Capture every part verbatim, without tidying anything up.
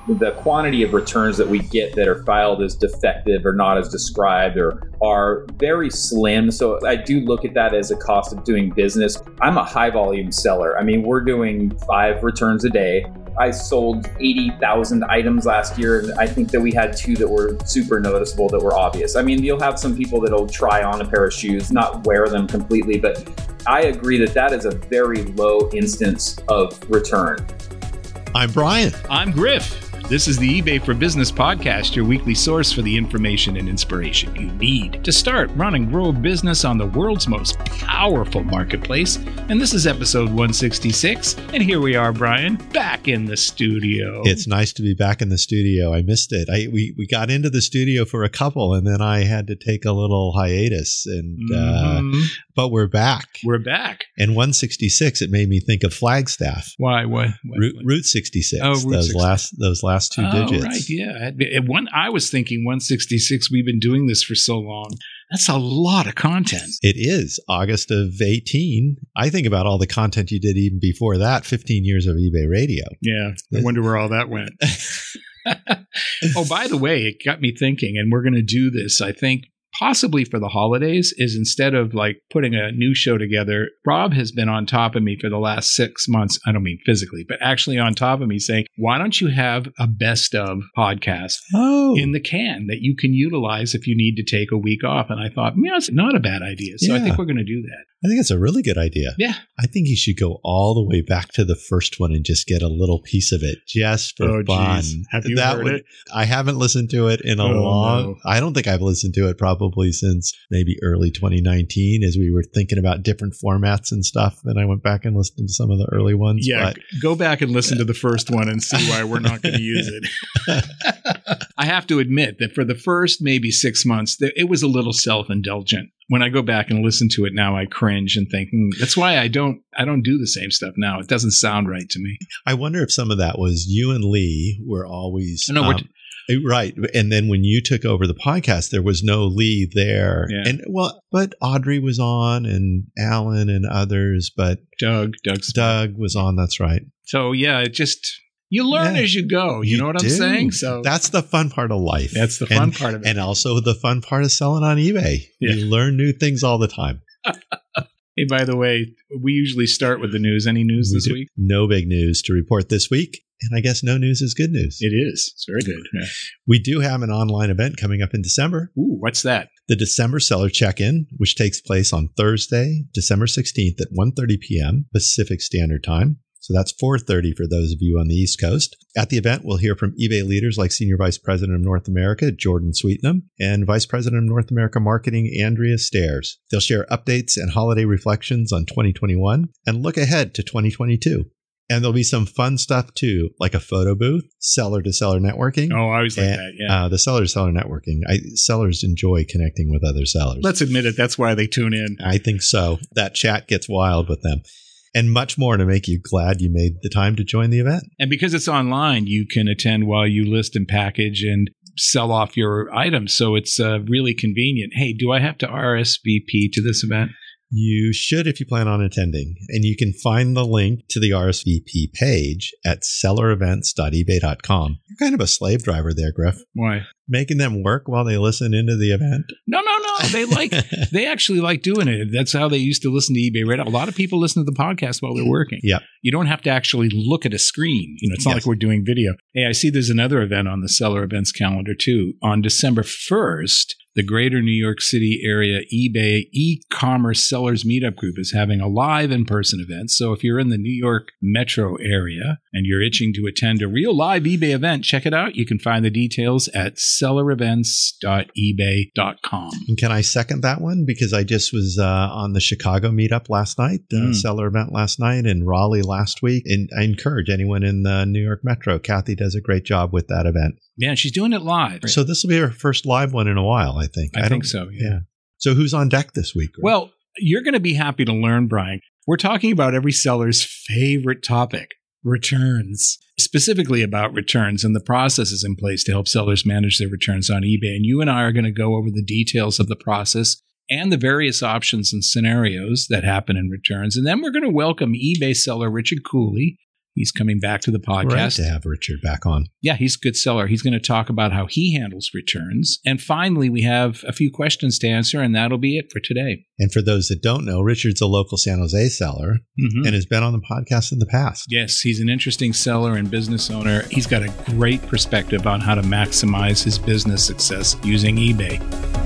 the quantity of returns that we get that are filed as defective or not as described or are very slim. So I do look at that as a cost of doing business. I'm a high volume seller. I mean, we're doing five returns a day. I sold eighty thousand items last year, and I think that we had two that were super noticeable, that were obvious. I mean, you'll have some people that'll try on a pair of shoes, not wear them completely, but I agree that that is a very low instance of return. I'm Brian. I'm Griff. This is the eBay for Business podcast, your weekly source for the information and inspiration you need to start, run, and grow a business on the world's most powerful marketplace. And this is episode one sixty-six. And here we are, Brian, back in the studio. It's nice to be back in the studio. I missed it. I we, we got into the studio for a couple, and then I had to take a little hiatus. And mm-hmm. uh, but we're back. We're back. And one sixty-six, it made me think of Flagstaff. Why? What? what Route, Route sixty-six. Oh, Route those sixty-six. last those last. Two oh, digits. Right, yeah. At one, I was thinking one sixty-six. We've been doing this for so long. That's a lot of content. It is. August of eighteen. I think about all the content you did even before that, fifteen years of eBay Radio. Yeah. I wonder where all that went. Oh, by the way, it got me thinking, and we're going to do this, I think, possibly for the holidays, is instead of like putting a new show together, Rob has been on top of me for the last six months. I don't mean physically, but actually on top of me saying, why don't you have a best of podcast oh. in the can that you can utilize if you need to take a week off? And I thought, yeah, it's not a bad idea. So yeah. I think we're going to do that. I think it's a really good idea. Yeah. I think you should go all the way back to the first one and just get a little piece of it just for oh, fun. Geez. Have you that heard would, it? I haven't listened to it in a oh, long, no. I don't think I've listened to it probably since maybe early twenty nineteen as we were thinking about different formats and stuff. Then I went back and listened to some of the early ones. Yeah. But, go back and listen to the first one and see why we're not going to use it. I have to admit that for the first maybe six months, it was a little self-indulgent. When I go back and listen to it now, I cringe and think, hmm, that's why I don't I don't do the same stuff now. It doesn't sound right to me. I wonder if some of that was you and Lee were always... No, um, we're t- Right. And then when you took over the podcast, there was no Lee there. Yeah. And well, but Audrey was on and Alan and others, but Doug, Doug's Doug was on. That's right. So yeah, it just, you learn yeah, as you go. You, you know what do. I'm saying? So that's the fun part of life. That's the fun and, part of it. And also the fun part of selling on eBay. Yeah. You learn new things all the time. Hey, by the way, we usually start with the news. Any news We this do. week? No big news to report this week. And I guess no news is good news. It is. It's very good. Yeah. We do have an online event coming up in December. Ooh, what's that? The December Seller Check-In, which takes place on Thursday, December sixteenth at one thirty p.m. Pacific Standard Time. So that's four thirty for those of you on the East Coast. At the event, we'll hear from eBay leaders like Senior Vice President of North America, Jordan Sweetnam, and Vice President of North America Marketing, Andrea Stairs. They'll share updates and holiday reflections on twenty twenty-one and look ahead to twenty twenty-two. And there'll be some fun stuff too, like a photo booth, seller-to-seller networking. Oh, I always like and, that, yeah. Uh, the seller-to-seller networking. I, sellers enjoy connecting with other sellers. Let's admit it. That's why they tune in. I think so. That chat gets wild with them. And much more to make you glad you made the time to join the event. And because it's online, you can attend while you list and package and sell off your items. So it's uh, really convenient. Hey, do I have to R S V P to this event? You should if you plan on attending. And you can find the link to the R S V P page at seller events dot ebay dot com. You're kind of a slave driver there, Griff. Why? Making them work while they listen into the event. No, no, no. They like, they actually like doing it. That's how they used to listen to eBay Radio. A lot of people listen to the podcast while they're working. Yeah. You don't have to actually look at a screen. You know, it's not Yes. like we're doing video. Hey, I see there's another event on the Seller Events calendar too. On December first, the Greater New York City area eBay e-commerce sellers meetup group is having a live in-person event. So if you're in the New York metro area and you're itching to attend a real live eBay event, check it out. You can find the details at seller events dot ebay dot com. And can I second that one? Because I just was uh, on the Chicago meetup last night, uh, Mm. seller event last night, and Raleigh last week. And I encourage anyone in the New York metro. Kathy does a great job with that event. Yeah, she's doing it live. So this will be our first live one in a while, I think. I, don't- think so. Yeah. Yeah. So who's on deck this week? Greg? Well, you're going to be happy to learn, Brian. We're talking about every seller's favorite topic, returns, specifically about returns and the processes in place to help sellers manage their returns on eBay. And you and I are going to go over the details of the process and the various options and scenarios that happen in returns. And then we're going to welcome eBay seller Richard Cooley, He's coming back to the podcast. Great to have Richard back on. Yeah, he's a good seller. He's going to talk about how he handles returns. And finally, we have a few questions to answer, and that'll be it for today. And for those that don't know, Richard's a local San Jose seller mm-hmm. and has been on the podcast in the past. Yes, he's an interesting seller and business owner. He's got a great perspective on how to maximize his business success using eBay.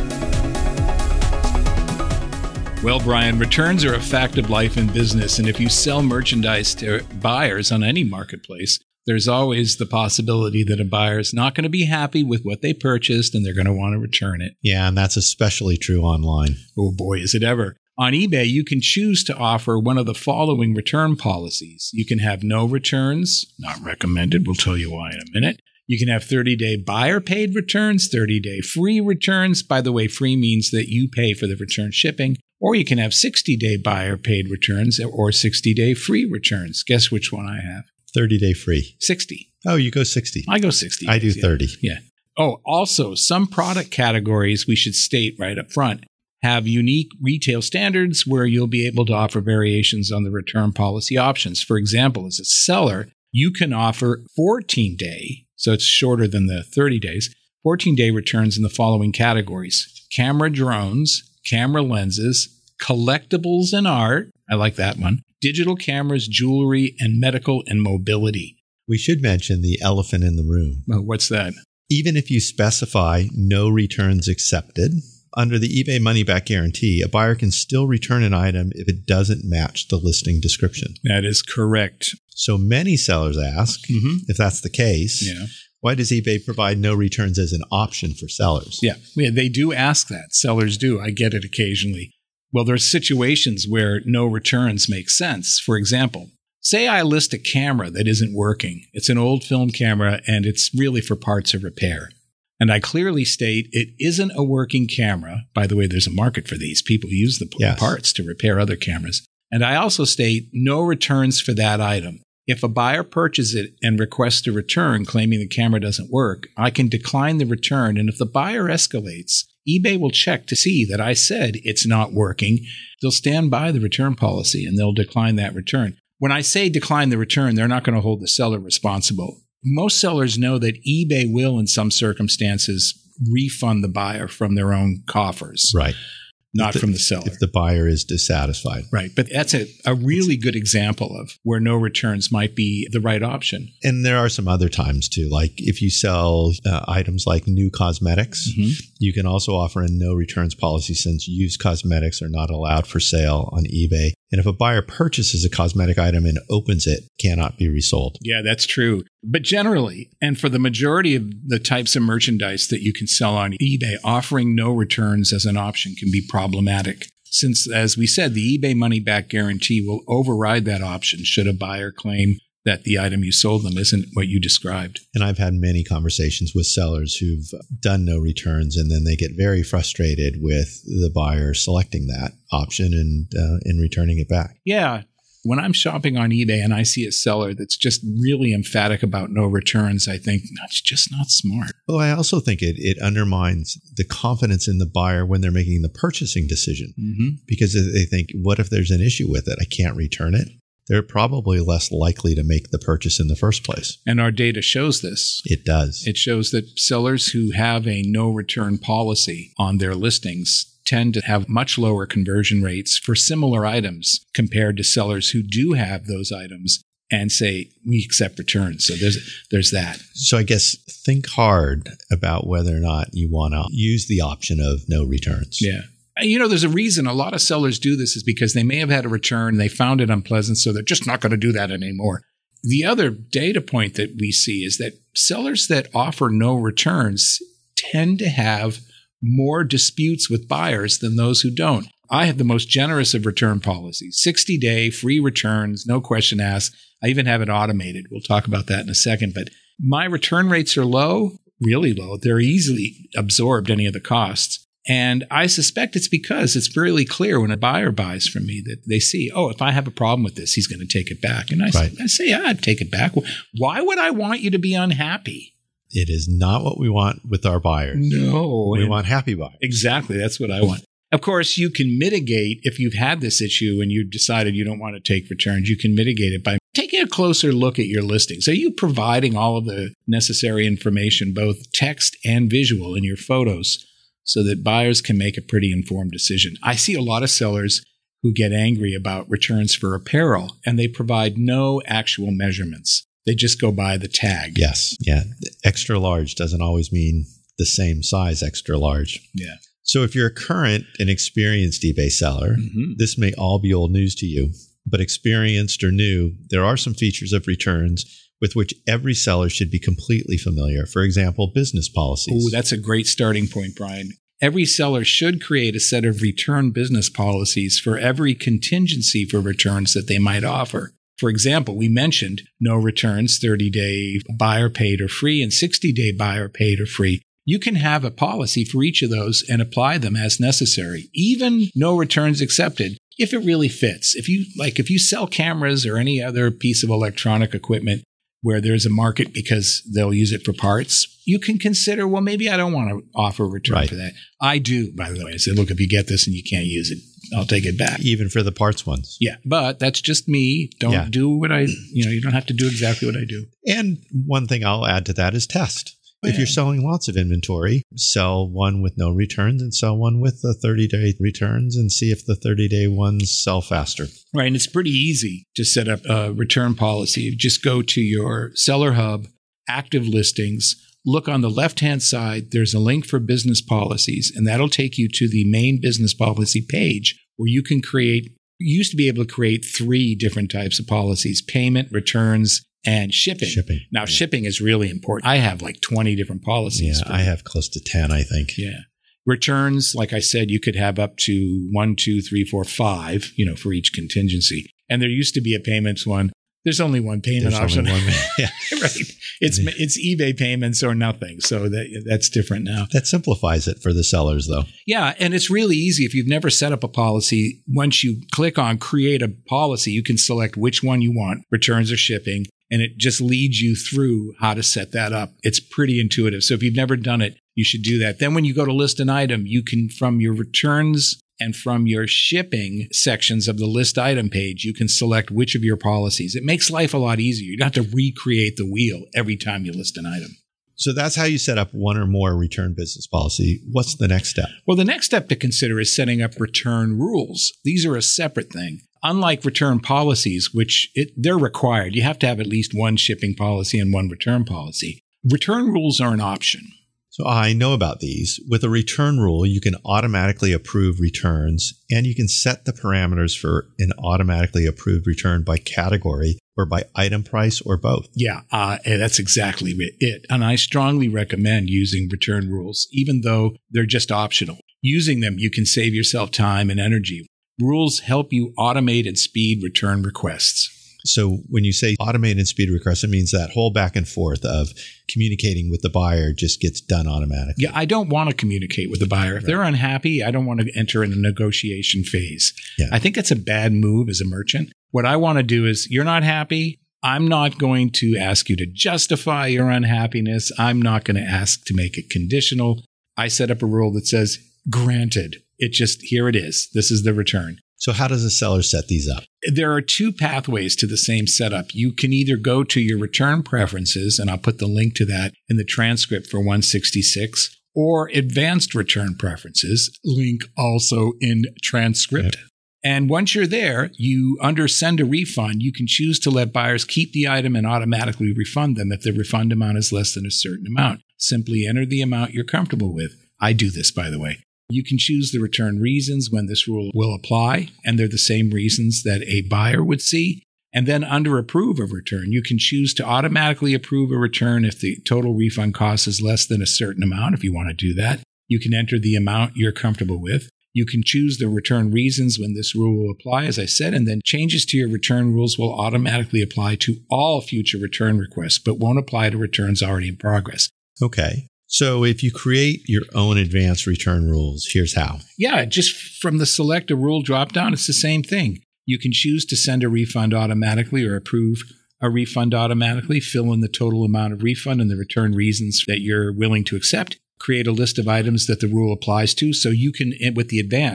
Well, Brian, returns are a fact of life in business, and if you sell merchandise to buyers on any marketplace, there's always the possibility that a buyer is not going to be happy with what they purchased and they're going to want to return it. Yeah, and that's especially true online. Oh boy, is it ever. On eBay, you can choose to offer one of the following return policies. You can have no returns, not recommended. We'll tell you why in a minute. You can have thirty-day buyer-paid returns, thirty-day free returns. By the way, free means that you pay for the return shipping. Or you can have sixty-day buyer-paid returns or sixty-day free returns. Guess which one I have? thirty-day free. sixty. Oh, you go sixty. I go sixty. I do thirty. Yeah. yeah. Oh, also, some product categories, we should state right up front, have unique retail standards where you'll be able to offer variations on the return policy options. For example, as a seller, you can offer fourteen-day, so it's shorter than the thirty days, fourteen-day returns in the following categories: camera drones, camera lenses, collectibles and art. I like that one. Digital cameras, jewelry, and medical and mobility. We should mention the elephant in the room. Well, what's that? Even if you specify no returns accepted, under the eBay money back guarantee, a buyer can still return an item if it doesn't match the listing description. That is correct. So many sellers ask, mm-hmm. if that's the case, yeah. why does eBay provide no returns as an option for sellers? Yeah, they do ask that. Sellers do. I get it occasionally. Well, there's situations where no returns make sense. For example, say I list a camera that isn't working. It's an old film camera, and it's really for parts of repair. And I clearly state it isn't a working camera. By the way, there's a market for these. People use the yes. parts to repair other cameras. And I also state no returns for that item. If a buyer purchases it and requests a return claiming the camera doesn't work, I can decline the return. And if the buyer escalates, eBay will check to see that I said it's not working. They'll stand by the return policy and they'll decline that return. When I say decline the return, they're not going to hold the seller responsible. Most sellers know that eBay will, in some circumstances, refund the buyer from their own coffers. Right. Not the, from the seller. If the buyer is dissatisfied. Right. But that's a, a really good example of where no returns might be the right option. And there are some other times too. Like if you sell uh, items like new cosmetics, mm-hmm. you can also offer a no returns policy since used cosmetics are not allowed for sale on eBay. And if a buyer purchases a cosmetic item and opens it, it cannot be resold. Yeah, that's true. But generally, and for the majority of the types of merchandise that you can sell on eBay, offering no returns as an option can be problematic. Since, as we said, the eBay money back guarantee will override that option should a buyer claim that the item you sold them isn't what you described. And I've had many conversations with sellers who've done no returns, and then they get very frustrated with the buyer selecting that option and uh, and returning it back. Yeah. When I'm shopping on eBay and I see a seller that's just really emphatic about no returns, I think that's just not smart. Well, I also think it it undermines the confidence in the buyer when they're making the purchasing decision, mm-hmm. because they think, what if there's an issue with it? I can't return it. They're probably less likely to make the purchase in the first place. And our data shows this. It does. It shows that sellers who have a no return policy on their listings tend to have much lower conversion rates for similar items compared to sellers who do have those items and say, we accept returns. So there's there's that. So I guess think hard about whether or not you want to use the option of no returns. Yeah. You know, there's a reason a lot of sellers do this is because they may have had a return, they found it unpleasant, so they're just not going to do that anymore. The other data point that we see is that sellers that offer no returns tend to have more disputes with buyers than those who don't. I have the most generous of return policies, sixty-day free returns, no question asked. I even have it automated. We'll talk about that in a second. But my return rates are low, really low. They're easily absorbed, any of the costs. And I suspect it's because it's really clear when a buyer buys from me that they see, oh, if I have a problem with this, he's going to take it back. And I, right. say, I say, yeah, I'd take it back. Why would I want you to be unhappy? It is not what we want with our buyers. No. We want happy buyers. Exactly. That's what I want. Of course, you can mitigate if you've had this issue and you've decided you don't want to take returns. You can mitigate it by taking a closer look at your listings. Are you providing all of the necessary information, both text and visual, in your photos so that buyers can make a pretty informed decision? I see a lot of sellers who get angry about returns for apparel, and they provide no actual measurements. They just go by the tag. Yes. Yeah. Extra large doesn't always mean the same size extra large. Yeah. So if you're a current and experienced eBay seller, mm-hmm. this may all be old news to you. But experienced or new, there are some features of returns with which every seller should be completely familiar. For example, business policies. Oh, that's a great starting point, Brian. Every seller should create a set of return business policies for every contingency for returns that they might offer. For example, we mentioned no returns, thirty-day buyer paid or free, and sixty-day buyer paid or free. You can have a policy for each of those and apply them as necessary, even no returns accepted, if it really fits. If you like, if you sell cameras or any other piece of electronic equipment where there's a market because they'll use it for parts, you can consider, well, maybe I don't want to offer a return right. for that. I do, by the way. I said, look, if you get this and you can't use it, I'll take it back. Even for the parts ones. Yeah, but that's just me. Don't yeah. do what I, you know, you don't have to do exactly what I do. And one thing I'll add to that is test. If Yeah. you're selling lots of inventory, sell one with no returns and sell one with the thirty-day returns and see if the thirty-day ones sell faster. Right. And it's pretty easy to set up a return policy. You just go to your Seller Hub, active listings, look on the left-hand side. There's a link for business policies, and that'll take you to the main business policy page where you can create, you used to be able to create three different types of policies: payment, returns, and shipping. Shipping. Now, yeah. shipping is really important. I have like twenty different policies. Yeah, I have close to ten, I think. Yeah. Returns, like I said, you could have up to one, two, three, four, five, you know, for each contingency. And there used to be a payments one. There's only one payment There's option. Only one, yeah. Right. It's it's eBay payments or nothing. So that that's different now. That simplifies it for the sellers, though. Yeah. And it's really easy. If you've never set up a policy, once you click on create a policy, you can select which one you want, returns or shipping. And it just leads you through how to set that up. It's pretty intuitive. So if you've never done it, you should do that. Then when you go to list an item, you can, from your returns and from your shipping sections of the list item page, you can select which of your policies. It makes life a lot easier. You don't have to recreate the wheel every time you list an item. So that's how you set up one or more return business policy. What's the next step? Well, the next step to consider is setting up return rules. These are a separate thing. Unlike return policies, which it, they're required, you have to have at least one shipping policy and one return policy. Return rules are an option. So I know about these. With a return rule, you can automatically approve returns, and you can set the parameters for an automatically approved return by category or by item price or both. Yeah, uh, that's exactly it. And I strongly recommend using return rules, even though they're just optional. Using them, you can save yourself time and energy. Rules help you automate and speed return requests. So when you say automate and speed requests, it means that whole back and forth of communicating with the buyer just gets done automatically. Yeah, I don't want to communicate with the buyer. If right. they're unhappy, I don't want to enter in a negotiation phase. Yeah. I think it's a bad move as a merchant. What I want to do is, you're not happy. I'm not going to ask you to justify your unhappiness. I'm not going to ask to make it conditional. I set up a rule that says, granted. It just, here it is. This is the return. So how does a seller set these up? There are two pathways to the same setup. You can either go to your return preferences, and I'll put the link to that in the transcript for one sixty-six, or advanced return preferences, link also in transcript. Yep. And once you're there, you under send a refund, you can choose to let buyers keep the item and automatically refund them if the refund amount is less than a certain amount. Simply enter the amount you're comfortable with. I do this, by the way. You can choose the return reasons when this rule will apply, and they're the same reasons that a buyer would see. And then under approve a return, you can choose to automatically approve a return if the total refund cost is less than a certain amount, if you want to do that. You can enter the amount you're comfortable with. You can choose the return reasons when this rule will apply, as I said, and then changes to your return rules will automatically apply to all future return requests, but won't apply to returns already in progress. Okay. So if you create your own advanced return rules, here's how. Yeah, just from the select a rule dropdown, it's the same thing. You can choose to send a refund automatically or approve a refund automatically, fill in the total amount of refund and the return reasons that you're willing to accept, create a list of items that the rule applies to. So you can, with the advanced,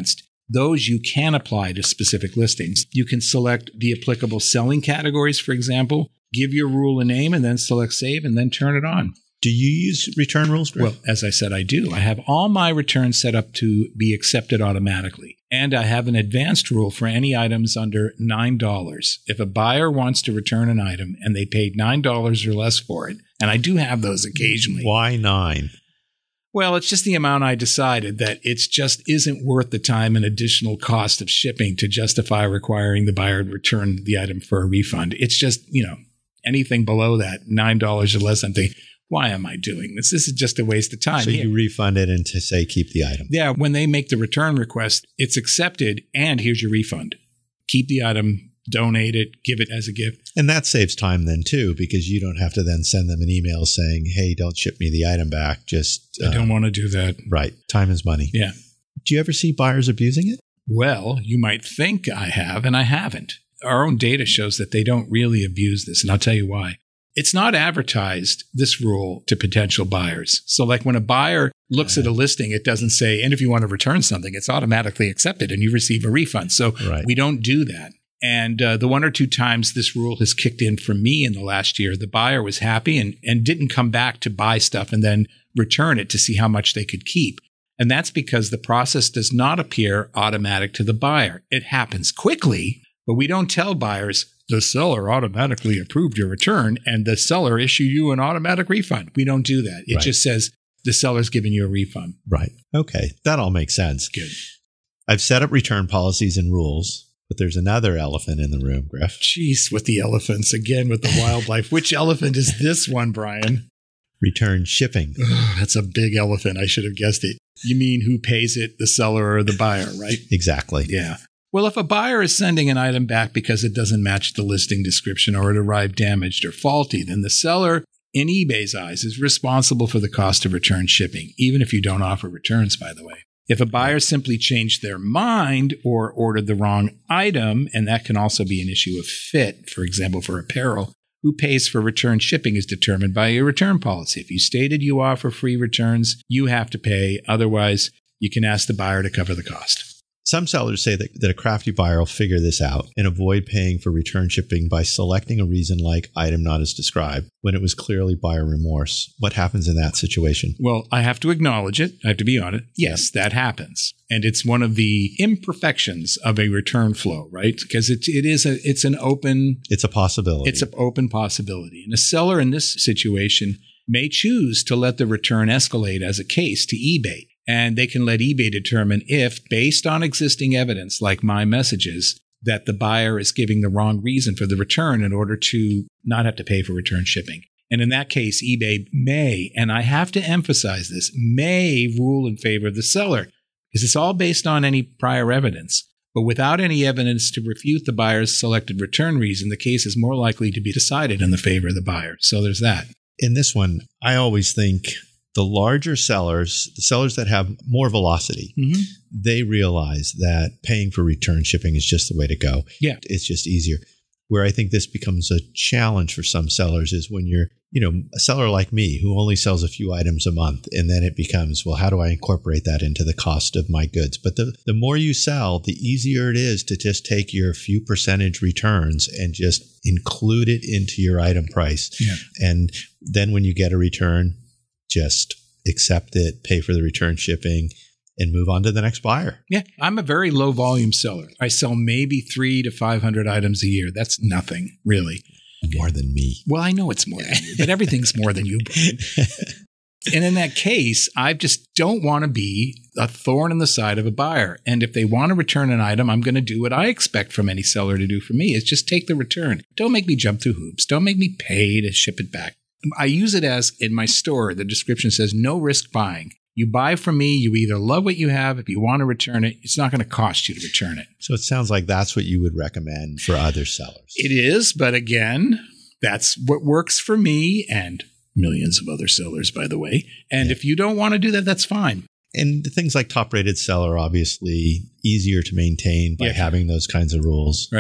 those you can apply to specific listings. You can select the applicable selling categories, for example, give your rule a name, and then select save, and then turn it on. Do you use return rules, Griff? Well, as I said, I do. I have all my returns set up to be accepted automatically. And I have an advanced rule for any items under nine dollars. If a buyer wants to return an item and they paid nine dollars or less for it, and I do have those occasionally. Why nine? Well, it's just the amount I decided that it just isn't worth the time and additional cost of shipping to justify requiring the buyer to return the item for a refund. It's just, you know, anything below that, nine dollars or less, I'm thinking, why am I doing this? This is just a waste of time. So you refund it and to say keep the item. Yeah, when they make the return request, it's accepted and here's your refund. Keep the item, donate it, give it as a gift. And that saves time then too, because you don't have to then send them an email saying, hey, don't ship me the item back. Just I don't um, want to do that. Right. Time is money. Yeah. Do you ever see buyers abusing it? Well, you might think I have, and I haven't. Our own data shows that they don't really abuse this, and I'll tell you why. It's not advertised, this rule, to potential buyers. So like when a buyer looks at a listing, it doesn't say, and if you want to return something, it's automatically accepted and you receive a refund. So right. we don't do that. And uh, the one or two times this rule has kicked in for me in the last year, the buyer was happy and, and didn't come back to buy stuff and then return it to see how much they could keep. And that's because the process does not appear automatic to the buyer. It happens quickly, but we don't tell buyers, the seller automatically approved your return and the seller issued you an automatic refund. We don't do that. It right. just says the seller's giving you a refund. Right. Okay. That all makes sense. Good. I've set up return policies and rules, but there's another elephant in the room, Griff. Jeez, with the elephants again, with the wildlife. Which elephant is this one, Brian? Return shipping. Oh, that's a big elephant. I should have guessed it. You mean who pays it, the seller or the buyer, right? Exactly. Yeah. Well, if a buyer is sending an item back because it doesn't match the listing description or it arrived damaged or faulty, then the seller, in eBay's eyes, is responsible for the cost of return shipping, even if you don't offer returns, by the way. If a buyer simply changed their mind or ordered the wrong item, and that can also be an issue of fit, for example, for apparel, who pays for return shipping is determined by your return policy. If you stated you offer free returns, you have to pay. Otherwise, you can ask the buyer to cover the cost. Some sellers say that, that a crafty buyer will figure this out and avoid paying for return shipping by selecting a reason like item not as described when it was clearly buyer remorse. What happens in that situation? Well, I have to acknowledge it. I have to be honest. Yes, that happens. And it's one of the imperfections of a return flow, right? Because it, it is a, it's an open... It's a possibility. It's an open possibility. And a seller in this situation may choose to let the return escalate as a case to eBay. And they can let eBay determine if, based on existing evidence like my messages, that the buyer is giving the wrong reason for the return in order to not have to pay for return shipping. And in that case, eBay may, and I have to emphasize this, may rule in favor of the seller because it's all based on any prior evidence. But without any evidence to refute the buyer's selected return reason, the case is more likely to be decided in the favor of the buyer. So there's that. In this one, I always think the larger sellers, the sellers that have more velocity, mm-hmm. they realize that paying for return shipping is just the way to go. Yeah. It's just easier. Where I think this becomes a challenge for some sellers is when you're, you know, a seller like me who only sells a few items a month, and then it becomes, well, how do I incorporate that into the cost of my goods? But the, the more you sell, the easier it is to just take your few percentage returns and just include it into your item price. Yeah. And then when you get a return, just accept it, pay for the return shipping, and move on to the next buyer. Yeah, I'm a very low volume seller. I sell maybe three to five hundred items a year. That's nothing, really. More than me. Well, I know it's more than you, but everything's more than you. And in that case, I just don't want to be a thorn in the side of a buyer. And if they want to return an item, I'm going to do what I expect from any seller to do for me, is just take the return. Don't make me jump through hoops. Don't make me pay to ship it back. I use it as, in my store, the description says, no risk buying. You buy from me, you either love what you have. If you want to return it, it's not going to cost you to return it. So it sounds like that's what you would recommend for other sellers. It is, but again, that's what works for me and millions of other sellers, by the way. And yeah. if you don't want to do that, that's fine. And things like top-rated seller, obviously easier to maintain by yeah. having those kinds of rules. Right.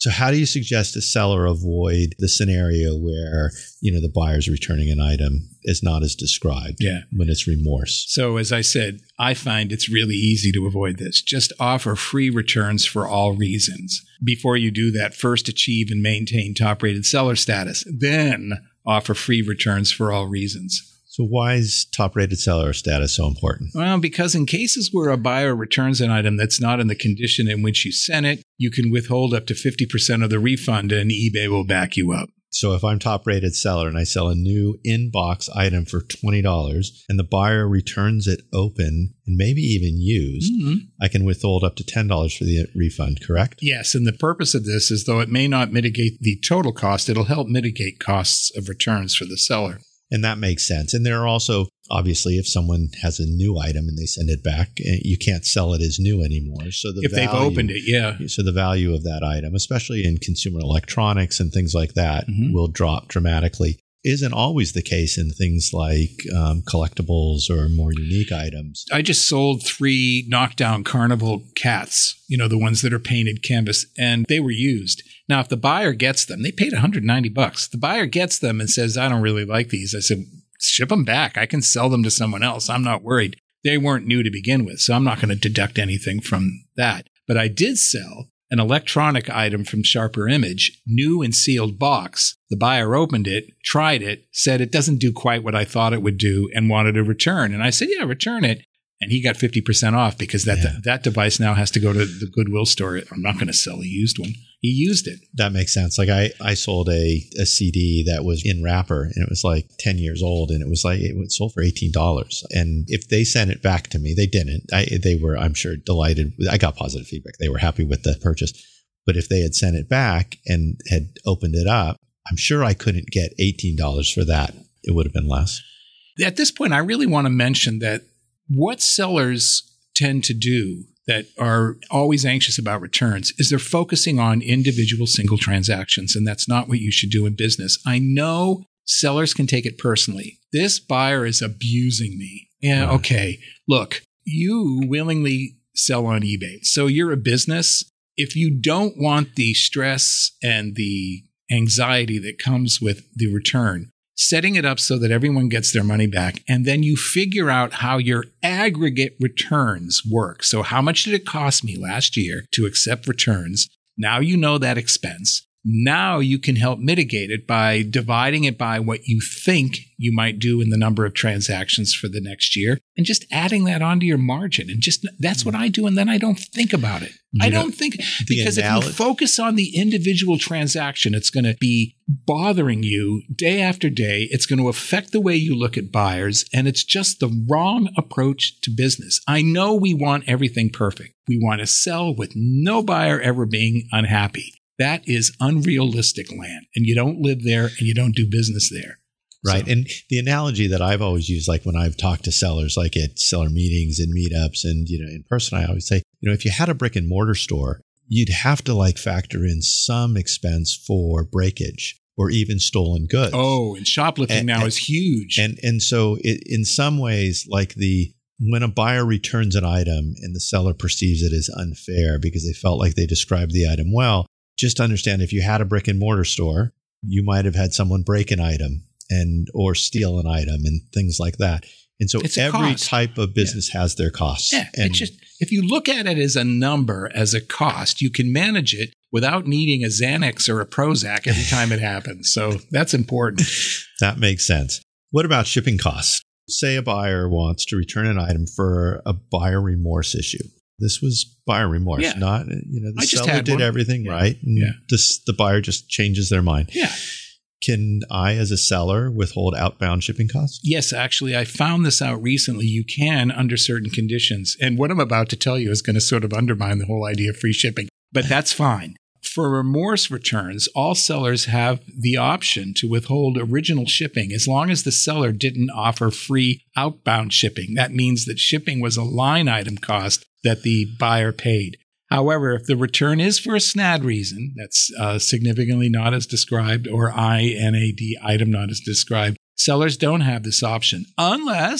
So how do you suggest a seller avoid the scenario where, you know, the buyer's returning an item is not as described yeah. when it's remorse? So as I said, I find it's really easy to avoid this. Just offer free returns for all reasons. Before you do that, first achieve and maintain top-rated seller status. Then offer free returns for all reasons. So why is top-rated seller status so important? Well, because in cases where a buyer returns an item that's not in the condition in which you sent it, you can withhold up to fifty percent of the refund and eBay will back you up. So if I'm top-rated seller and I sell a new in-box item for twenty dollars and the buyer returns it open and maybe even used, mm-hmm. I can withhold up to ten dollars for the refund, correct? Yes, and the purpose of this is though it may not mitigate the total cost, it'll help mitigate costs of returns for the seller. And that makes sense. And there are also, obviously, if someone has a new item and they send it back, you can't sell it as new anymore. So the if value, they've opened it, yeah. So the value of that item, especially in consumer electronics and things like that, mm-hmm. will drop dramatically. Isn't always the case in things like um, collectibles or more unique items. I just sold three knockdown carnival cats, you know, the ones that are painted canvas, and they were used. Now, if the buyer gets them, they paid one hundred ninety bucks. The buyer gets them and says, I don't really like these. I said, ship them back. I can sell them to someone else. I'm not worried. They weren't new to begin with, so I'm not going to deduct anything from that. But I did sell an electronic item from Sharper Image, new and sealed box. The buyer opened it, tried it, said it doesn't do quite what I thought it would do and wanted a return. And I said, yeah, return it. And he got fifty percent off because that, yeah. that device now has to go to the Goodwill store. I'm not going to sell a used one. He used it. That makes sense. Like I, I sold a, a C D that was in wrapper and it was like ten years old and it was like, it was sold for eighteen dollars. And if they sent it back to me, they didn't. I, they were, I'm sure, delighted. I got positive feedback. They were happy with the purchase. But if they had sent it back and had opened it up, I'm sure I couldn't get eighteen dollars for that. It would have been less. At this point, I really want to mention that what sellers tend to do that are always anxious about returns is they're focusing on individual single transactions, and that's not what you should do in business. I know sellers can take it personally. This buyer is abusing me. Yeah, right. Okay. Look, you willingly sell on eBay. So you're a business. If you don't want the stress and the anxiety that comes with the return, setting it up so that everyone gets their money back, and then you figure out how your aggregate returns work. So how much did it cost me last year to accept returns? Now you know that expense. Now you can help mitigate it by dividing it by what you think you might do in the number of transactions for the next year and just adding that onto your margin. And just that's what I do. And then I don't think about it. You I don't know, think because if you focus on the individual transaction, it's going to be bothering you day after day. It's going to affect the way you look at buyers. And it's just the wrong approach to business. I know we want everything perfect. We want to sell with no buyer ever being unhappy. That is unrealistic land, and you don't live there and you don't do business there. Right. So. And the analogy that I've always used, like when I've talked to sellers, like at seller meetings and meetups and, you know, in person, I always say, you know, if you had a brick and mortar store, you'd have to like factor in some expense for breakage or even stolen goods. Oh, and shoplifting and, now and, is huge. And, and so it, in some ways, like the, when a buyer returns an item and the seller perceives it as unfair because they felt like they described the item well, just understand if you had a brick and mortar store, you might have had someone break an item and or steal an item and things like that. And so every cost. type of business yeah. has their costs. Yeah, and it's just if you look at it as a number, as a cost, you can manage it without needing a Xanax or a Prozac every time it happens. So that's important. That makes sense. What about shipping costs? Say a buyer wants to return an item for a buyer remorse issue. This was buyer remorse, yeah. not, you know, the I seller did one. everything yeah. right. And yeah. this, the buyer just changes their mind. Yeah. Can I, as a seller, withhold outbound shipping costs? Yes, actually, I found this out recently. You can under certain conditions. And what I'm about to tell you is going to sort of undermine the whole idea of free shipping, but that's fine. For remorse returns, all sellers have the option to withhold original shipping as long as the seller didn't offer free outbound shipping. That means that shipping was a line item cost that the buyer paid. However, if the return is for a S N A D reason, that's uh, significantly not as described, or I N A D, item not as described, sellers don't have this option unless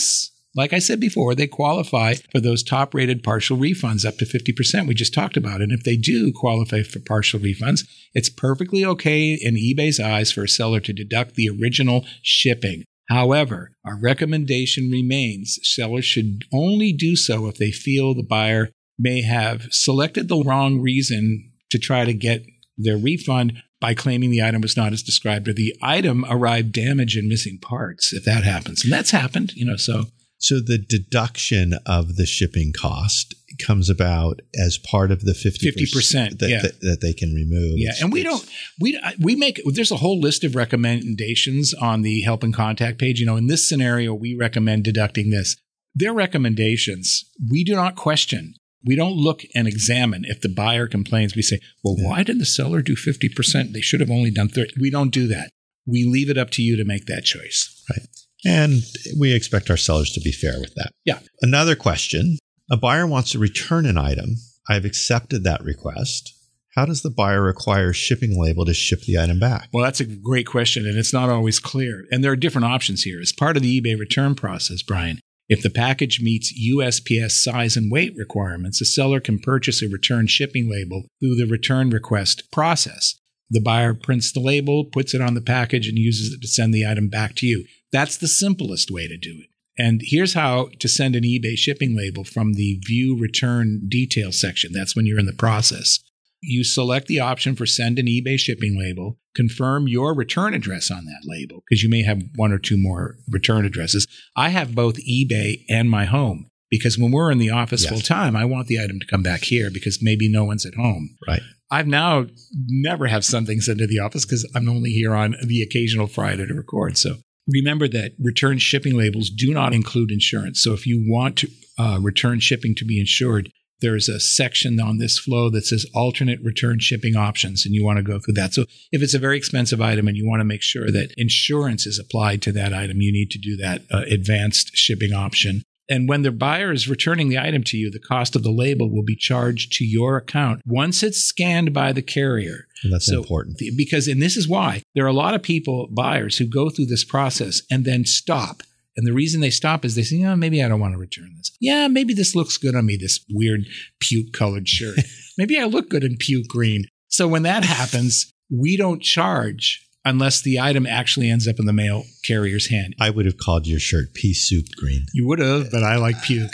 like I said before, they qualify for those top-rated partial refunds up to fifty percent we just talked about. And if they do qualify for partial refunds, it's perfectly okay in eBay's eyes for a seller to deduct the original shipping. However, our recommendation remains sellers should only do so if they feel the buyer may have selected the wrong reason to try to get their refund by claiming the item was not as described or the item arrived damaged and missing parts, if that happens. And that's happened, you know, so. So the deduction of the shipping cost comes about as part of the fifty percent, fifty percent that, yeah. that, that they can remove. Yeah, It's- and we it's- don't, we we make, there's a whole list of recommendations on the help and contact page. You know, in this scenario, we recommend deducting this. Their recommendations, we do not question. We don't look and examine. If the buyer complains, we say, well, Yeah. why did the seller do fifty percent? They should have only done thirty. We don't do that. We leave it up to you to make that choice. Right. And we expect our sellers to be fair with that. Yeah. Another question. A buyer wants to return an item. I've accepted that request. How does the buyer require a shipping label to ship the item back? Well, that's a great question, and it's not always clear. And there are different options here. As part of the eBay return process, Brian, if the package meets U S P S size and weight requirements, a seller can purchase a return shipping label through the return request process. The buyer prints the label, puts it on the package, and uses it to send the item back to you. That's the simplest way to do it. And here's how to send an eBay shipping label from the View Return Detail section. That's when you're in the process. You select the option for Send an eBay shipping label, confirm your return address on that label, because you may have one or two more return addresses. I have both eBay and my home, because when we're in the office Yes. full time, I want the item to come back here because maybe no one's at home. Right. I've now never have something sent to the office because I'm only here on the occasional Friday to record. So remember that return shipping labels do not include insurance. So if you want to uh, return shipping to be insured, there's a section on this flow that says alternate return shipping options, and you want to go through that. So if it's a very expensive item and you want to make sure that insurance is applied to that item, you need to do that uh, advanced shipping option. And when the buyer is returning the item to you, the cost of the label will be charged to your account once it's scanned by the carrier. And that's So, important. th- Because, and this is why, there are a lot of people, buyers, who go through this process and then stop. And the reason they stop is they say, oh, maybe I don't want to return this. Yeah, maybe this looks good on me, this weird puke-colored shirt. Maybe I look good in puke green. So when that happens, we don't charge unless the item actually ends up in the mail carrier's hand. I would have called your shirt pea soup green. You would have, but I like puke.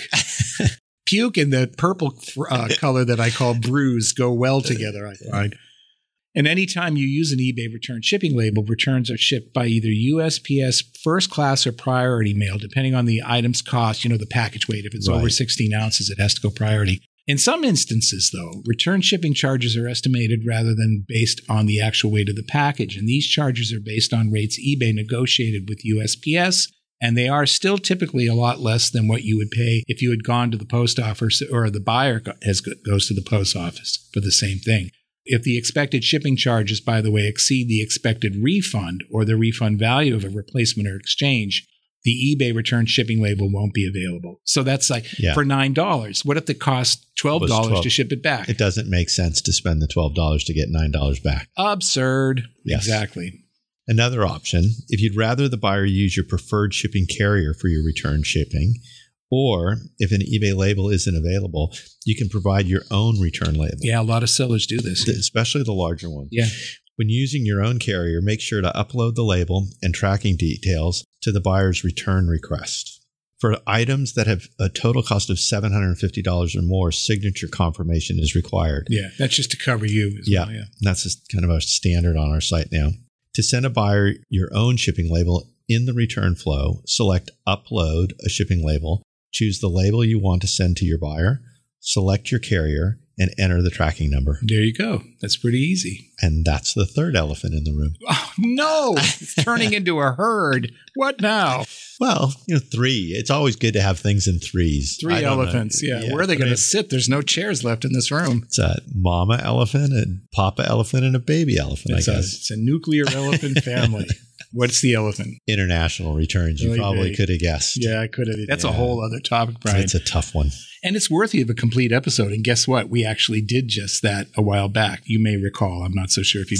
Puke and the purple uh, color that I call bruise go well together, I find. And anytime you use an eBay return shipping label, returns are shipped by either U S P S first class or priority mail, depending on the item's cost, you know, the package weight. If it's Right. over sixteen ounces, it has to go priority. In some instances, though, return shipping charges are estimated rather than based on the actual weight of the package. And these charges are based on rates eBay negotiated with U S P S, and they are still typically a lot less than what you would pay if you had gone to the post office or the buyer has, goes to the post office for the same thing. If the expected shipping charges, by the way, exceed the expected refund or the refund value of a replacement or exchange, the eBay return shipping label won't be available. So that's like Yeah. for nine dollars. What if it costs twelve dollars twelve to ship it back? It doesn't make sense to spend the twelve dollars to get nine dollars back. Absurd. Yes. Exactly. Another option, if you'd rather the buyer use your preferred shipping carrier for your return shipping, or if an eBay label isn't available, you can provide your own return label. Yeah, a lot of sellers do this. Especially the larger ones. Yeah. When using your own carrier, make sure to upload the label and tracking details to the buyer's return request. For items that have a total cost of seven hundred fifty dollars or more, signature confirmation is required. Yeah, that's just to cover you as Yeah, well. Yeah. that's just kind of a standard on our site now. To send a buyer your own shipping label in the return flow, select Upload a shipping label, choose the label you want to send to your buyer, select your carrier, and enter the tracking number. There you go. That's pretty easy. And that's the third elephant in the room. Oh, no, it's turning into a herd. What now? Well, you know, three. It's always good to have things in threes. Three I don't know. elephants. Yeah. Where are they three. going to sit? There's no chairs left in this room. It's a mama elephant, a papa elephant, and a baby elephant, It's I a, guess. it's a nuclear elephant family. What's the elephant? International returns. You Really probably big. could have guessed. Yeah, I could have. That's Yeah. a whole other topic, Brian. It's a tough one. And it's worthy of a complete episode. And guess what? We actually did just that a while back. You may recall. I'm not so sure if you do.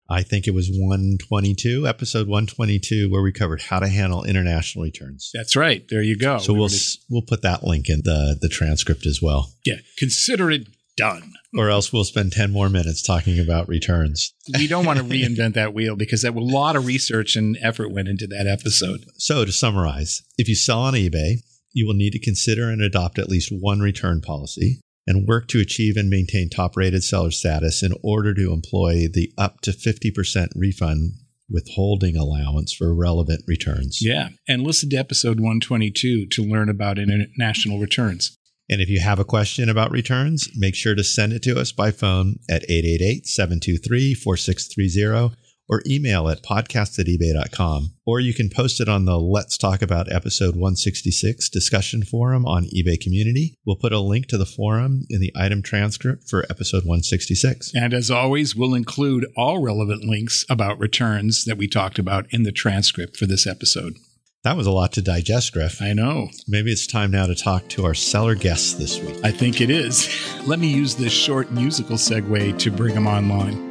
I think it was one twenty-two, episode one twenty-two, where we covered how to handle international returns. That's right. There you go. So we'll we'll put that link in the, the transcript as well. Yeah, consider it done. Or else we'll spend ten more minutes talking about returns. We don't want to reinvent that wheel because that, a lot of research and effort went into that episode. So to summarize, if you sell on eBay, you will need to consider and adopt at least one return policy and work to achieve and maintain top-rated seller status in order to employ the up to fifty percent refund withholding allowance for relevant returns. Yeah, and listen to episode one twenty-two to learn about international returns. And if you have a question about returns, make sure to send it to us by phone at eight eight eight, seven two three, four six three zero or email at podcast at ebay dot com. Or you can post it on the Let's Talk About episode one sixty-six discussion forum on eBay Community. We'll put a link to the forum in the item transcript for episode one sixty-six. And as always, we'll include all relevant links about returns that we talked about in the transcript for this episode. That was a lot to digest, Griff. I know. Maybe it's time now to talk to our seller guests this week. I think it is. Let me use this short musical segue to bring them online.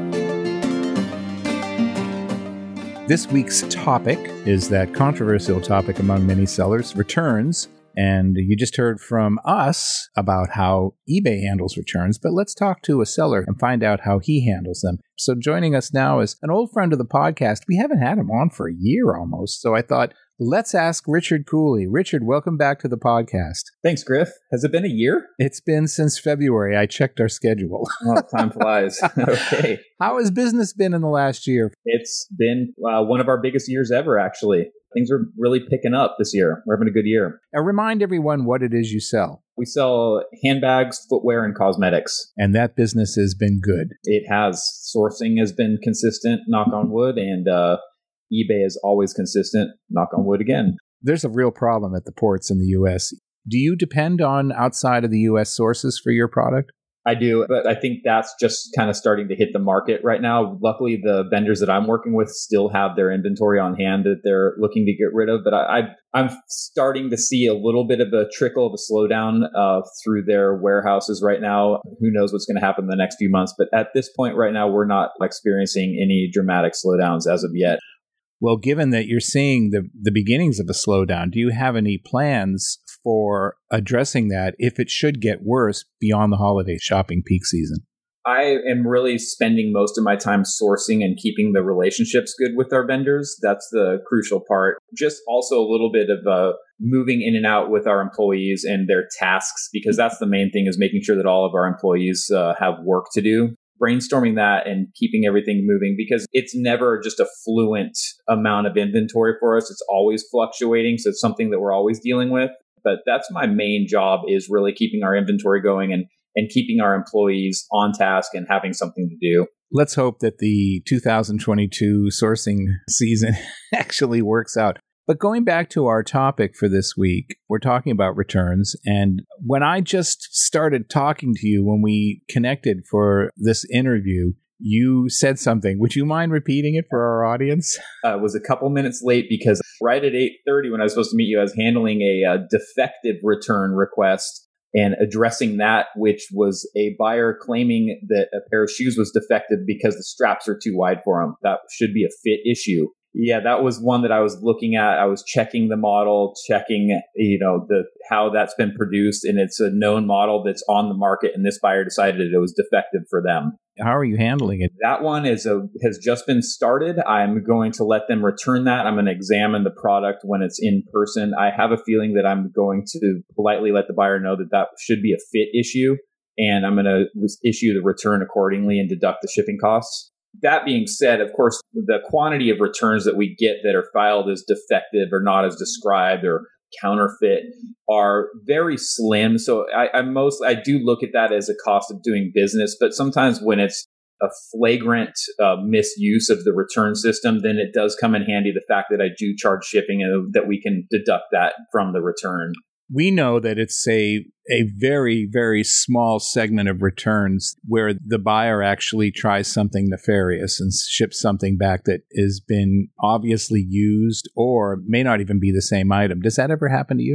This week's topic is that controversial topic among many sellers, returns. And you just heard from us about how eBay handles returns, but let's talk to a seller and find out how he handles them. So joining us now is an old friend of the podcast. We haven't had him on for a year almost, so I thought, let's ask Richard Cooley. Richard, welcome back to the podcast. Thanks, Griff. Has it been a year? It's been since February. I checked our schedule. Oh, time flies. Okay. How has business been in the last year? It's been uh, one of our biggest years ever, actually. Things are really picking up this year. We're having a good year. And remind everyone what it is you sell. We sell handbags, footwear, and cosmetics. And that business has been good. It has. Sourcing has been consistent, knock on wood, and uh, eBay is always consistent, knock on wood again. There's a real problem at the ports in the U S. Do you depend on outside of the U S sources for your product? I do, but I think that's just kind of starting to hit the market right now. Luckily, the vendors that I'm working with still have their inventory on hand that they're looking to get rid of. But I, I, I'm starting to see a little bit of a trickle of a slowdown uh, through their warehouses right now. Who knows what's going to happen in the next few months? But at this point right now, we're not experiencing any dramatic slowdowns as of yet. Well, given that you're seeing the, the beginnings of a slowdown, do you have any plans for addressing that if it should get worse beyond the holiday shopping peak season? I am really spending most of my time sourcing and keeping the relationships good with our vendors. That's the crucial part. Just also a little bit of uh, moving in and out with our employees and their tasks, because that's the main thing, is making sure that all of our employees uh, have work to do. Brainstorming that and keeping everything moving, because it's never just a fluent amount of inventory for us. It's always fluctuating. So it's something that we're always dealing with. But that's my main job, is really keeping our inventory going and, and keeping our employees on task and having something to do. Let's hope that the two thousand twenty-two sourcing season actually works out. But going back to our topic for this week, we're talking about returns. And when I just started talking to you, when we connected for this interview, you said something. Would you mind repeating it for our audience? I uh, was a couple minutes late because right at eight thirty when I was supposed to meet you, I was handling a uh, defective return request and addressing that, which was a buyer claiming that a pair of shoes was defective because the straps are too wide for them. That should be a fit issue. Yeah, that was one that I was looking at. I was checking the model, checking, you know, the how that's been produced, and it's a known model that's on the market, and this buyer decided it was defective for them. How are you handling it? That one is a has just been started. I'm going to let them return that. I'm going to examine the product when it's in person. I have a feeling that I'm going to politely let the buyer know that that should be a fit issue, and I'm going to issue the return accordingly and deduct the shipping costs. That being said, of course, the quantity of returns that we get that are filed as defective or not as described or counterfeit are very slim. So I, I most I do look at that as a cost of doing business. But sometimes when it's a flagrant uh, misuse of the return system, then it does come in handy the fact that I do charge shipping and that we can deduct that from the return. We know that it's a a very, very small segment of returns where the buyer actually tries something nefarious and ships something back that has been obviously used or may not even be the same item. Does that ever happen to you?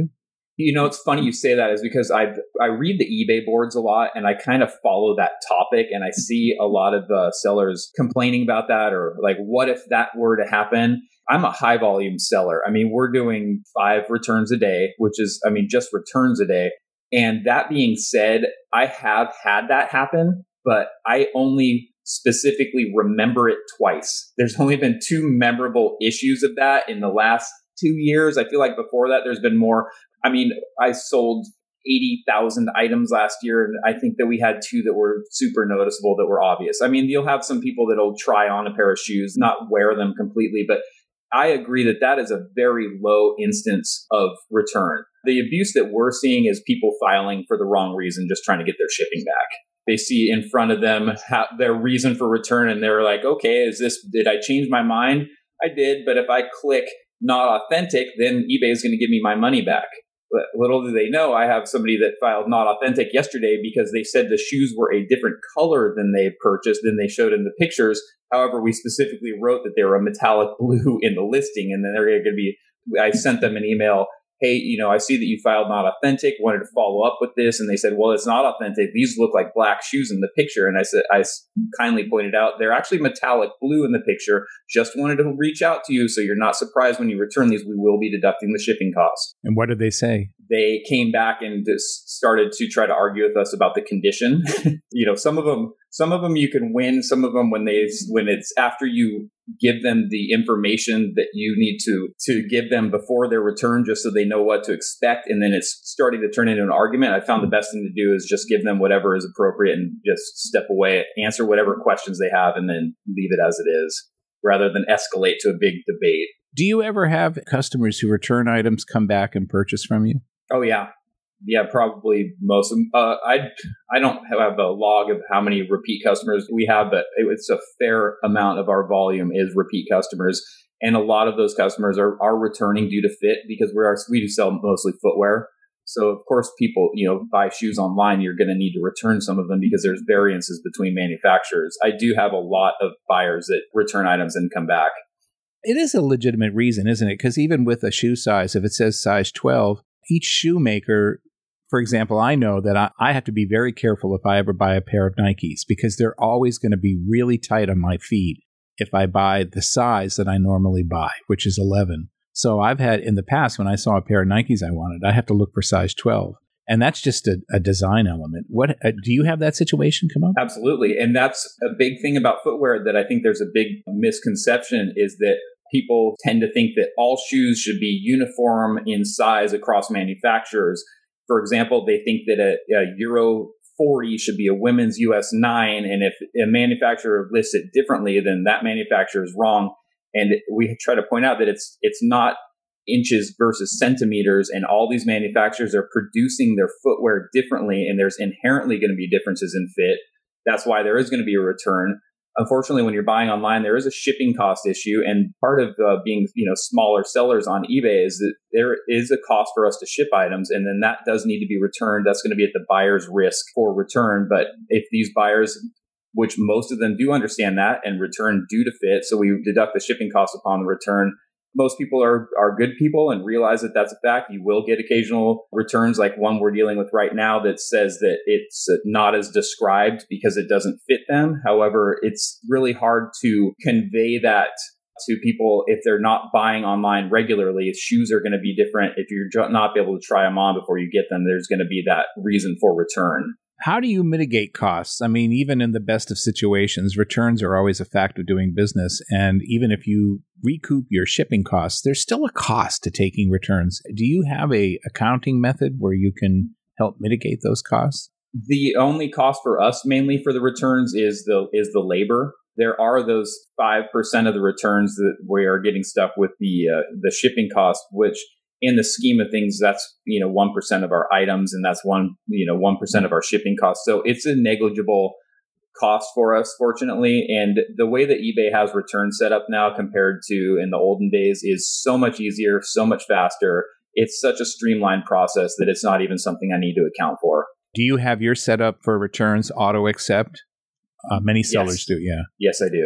You know, it's funny you say that is because I I read the eBay boards a lot and I kind of follow that topic and I see a lot of uh, sellers complaining about that or like, what if that were to happen? I'm a high volume seller. I mean, we're doing five returns a day, which is, I mean, just returns a day. And that being said, I have had that happen, but I only specifically remember it twice. There's only been two memorable issues of that in the last two years. I feel like before that, there's been more. I mean, I sold eighty thousand items last year, and I think that we had two that were super noticeable that were obvious. I mean, you'll have some people that'll try on a pair of shoes, not wear them completely, but I agree that that is a very low instance of return. The abuse that we're seeing is people filing for the wrong reason, just trying to get their shipping back. They see in front of them how, their reason for return, and they're like, okay, is this, did I change my mind? I did, but if I click not authentic, then eBay is going to give me my money back. But little do they know, I have somebody that filed not authentic yesterday because they said the shoes were a different color than they purchased, than they showed in the pictures. However, we specifically wrote that they were a metallic blue in the listing, and then they're going to be, I sent them an email. Hey, you know, I see that you filed not authentic, wanted to follow up with this. And they said, well, it's not authentic. These look like black shoes in the picture. And I said, I kindly pointed out, they're actually metallic blue in the picture. Just wanted to reach out to you so you're not surprised when you return these. We will be deducting the shipping costs. And what did they say? They came back and just started to try to argue with us about the condition. You know, some of them, some of them you can win. Some of them when they, when it's after you give them the information that you need to, to give them before their return, just so they know what to expect. And then it's starting to turn into an argument. I found the best thing to do is just give them whatever is appropriate and just step away, answer whatever questions they have, and then leave it as it is, rather than escalate to a big debate. Do you ever have customers who return items come back and purchase from you? Oh, yeah. Yeah, probably most of them. Uh, I, I don't have a log of how many repeat customers we have, but it's a fair amount of our volume is repeat customers. And a lot of those customers are, are returning due to fit because we are, we do sell mostly footwear. So, of course, people, you know, buy shoes online, you're going to need to return some of them because there's variances between manufacturers. I do have a lot of buyers that return items and come back. It is a legitimate reason, isn't it? Because even with a shoe size, if it says size twelve, each shoemaker, for example, I know that I, I have to be very careful if I ever buy a pair of Nikes because they're always going to be really tight on my feet if I buy the size that I normally buy, which is eleven. So I've had in the past when I saw a pair of Nikes I wanted, I have to look for size twelve. And that's just a, a design element. What uh, do you have that situation come up? Absolutely. And that's a big thing about footwear that I think there's a big misconception is that people tend to think that all shoes should be uniform in size across manufacturers. For example, they think that a, a Euro forty should be a women's U S nine. And if a manufacturer lists it differently, then that manufacturer is wrong. And we try to point out that it's it's not inches versus centimeters. And all these manufacturers are producing their footwear differently. And there's inherently going to be differences in fit. That's why there is going to be a return. Unfortunately, when you're buying online, there is a shipping cost issue. And part of uh, being, you know, smaller sellers on eBay is that there is a cost for us to ship items. And then that does need to be returned. That's going to be at the buyer's risk for return. But if these buyers, which most of them do understand that and return due to fit, so we deduct the shipping costs upon the return. Most people are are good people and realize that that's a fact. You will get occasional returns like one we're dealing with right now that says that it's not as described because it doesn't fit them. However, it's really hard to convey that to people if they're not buying online regularly. Shoes are going to be different. If you're not able to try them on before you get them, there's going to be that reason for return. How do you mitigate costs? I mean, even in the best of situations, returns are always a fact of doing business. And even if you recoup your shipping costs, there's still a cost to taking returns. Do you have a accounting method where you can help mitigate those costs? The only cost for us mainly for the returns is the is the labor. There are those five percent of the returns that we are getting stuff with the uh, the shipping cost, which in the scheme of things, that's, you know, one percent of our items, and that's one, you know, one percent of our shipping costs. So it's a negligible cost for us, fortunately. And the way that eBay has returns set up now compared to in the olden days is so much easier, so much faster. It's such a streamlined process that it's not even something I need to account for. Do you have your setup for returns auto accept? Uh, many sellers yes. do, yeah. Yes, I do.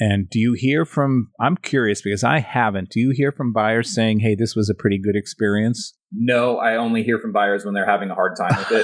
And do you hear from, I'm curious because I haven't, do you hear from buyers saying, hey, this was a pretty good experience? No, I only hear from buyers when they're having a hard time with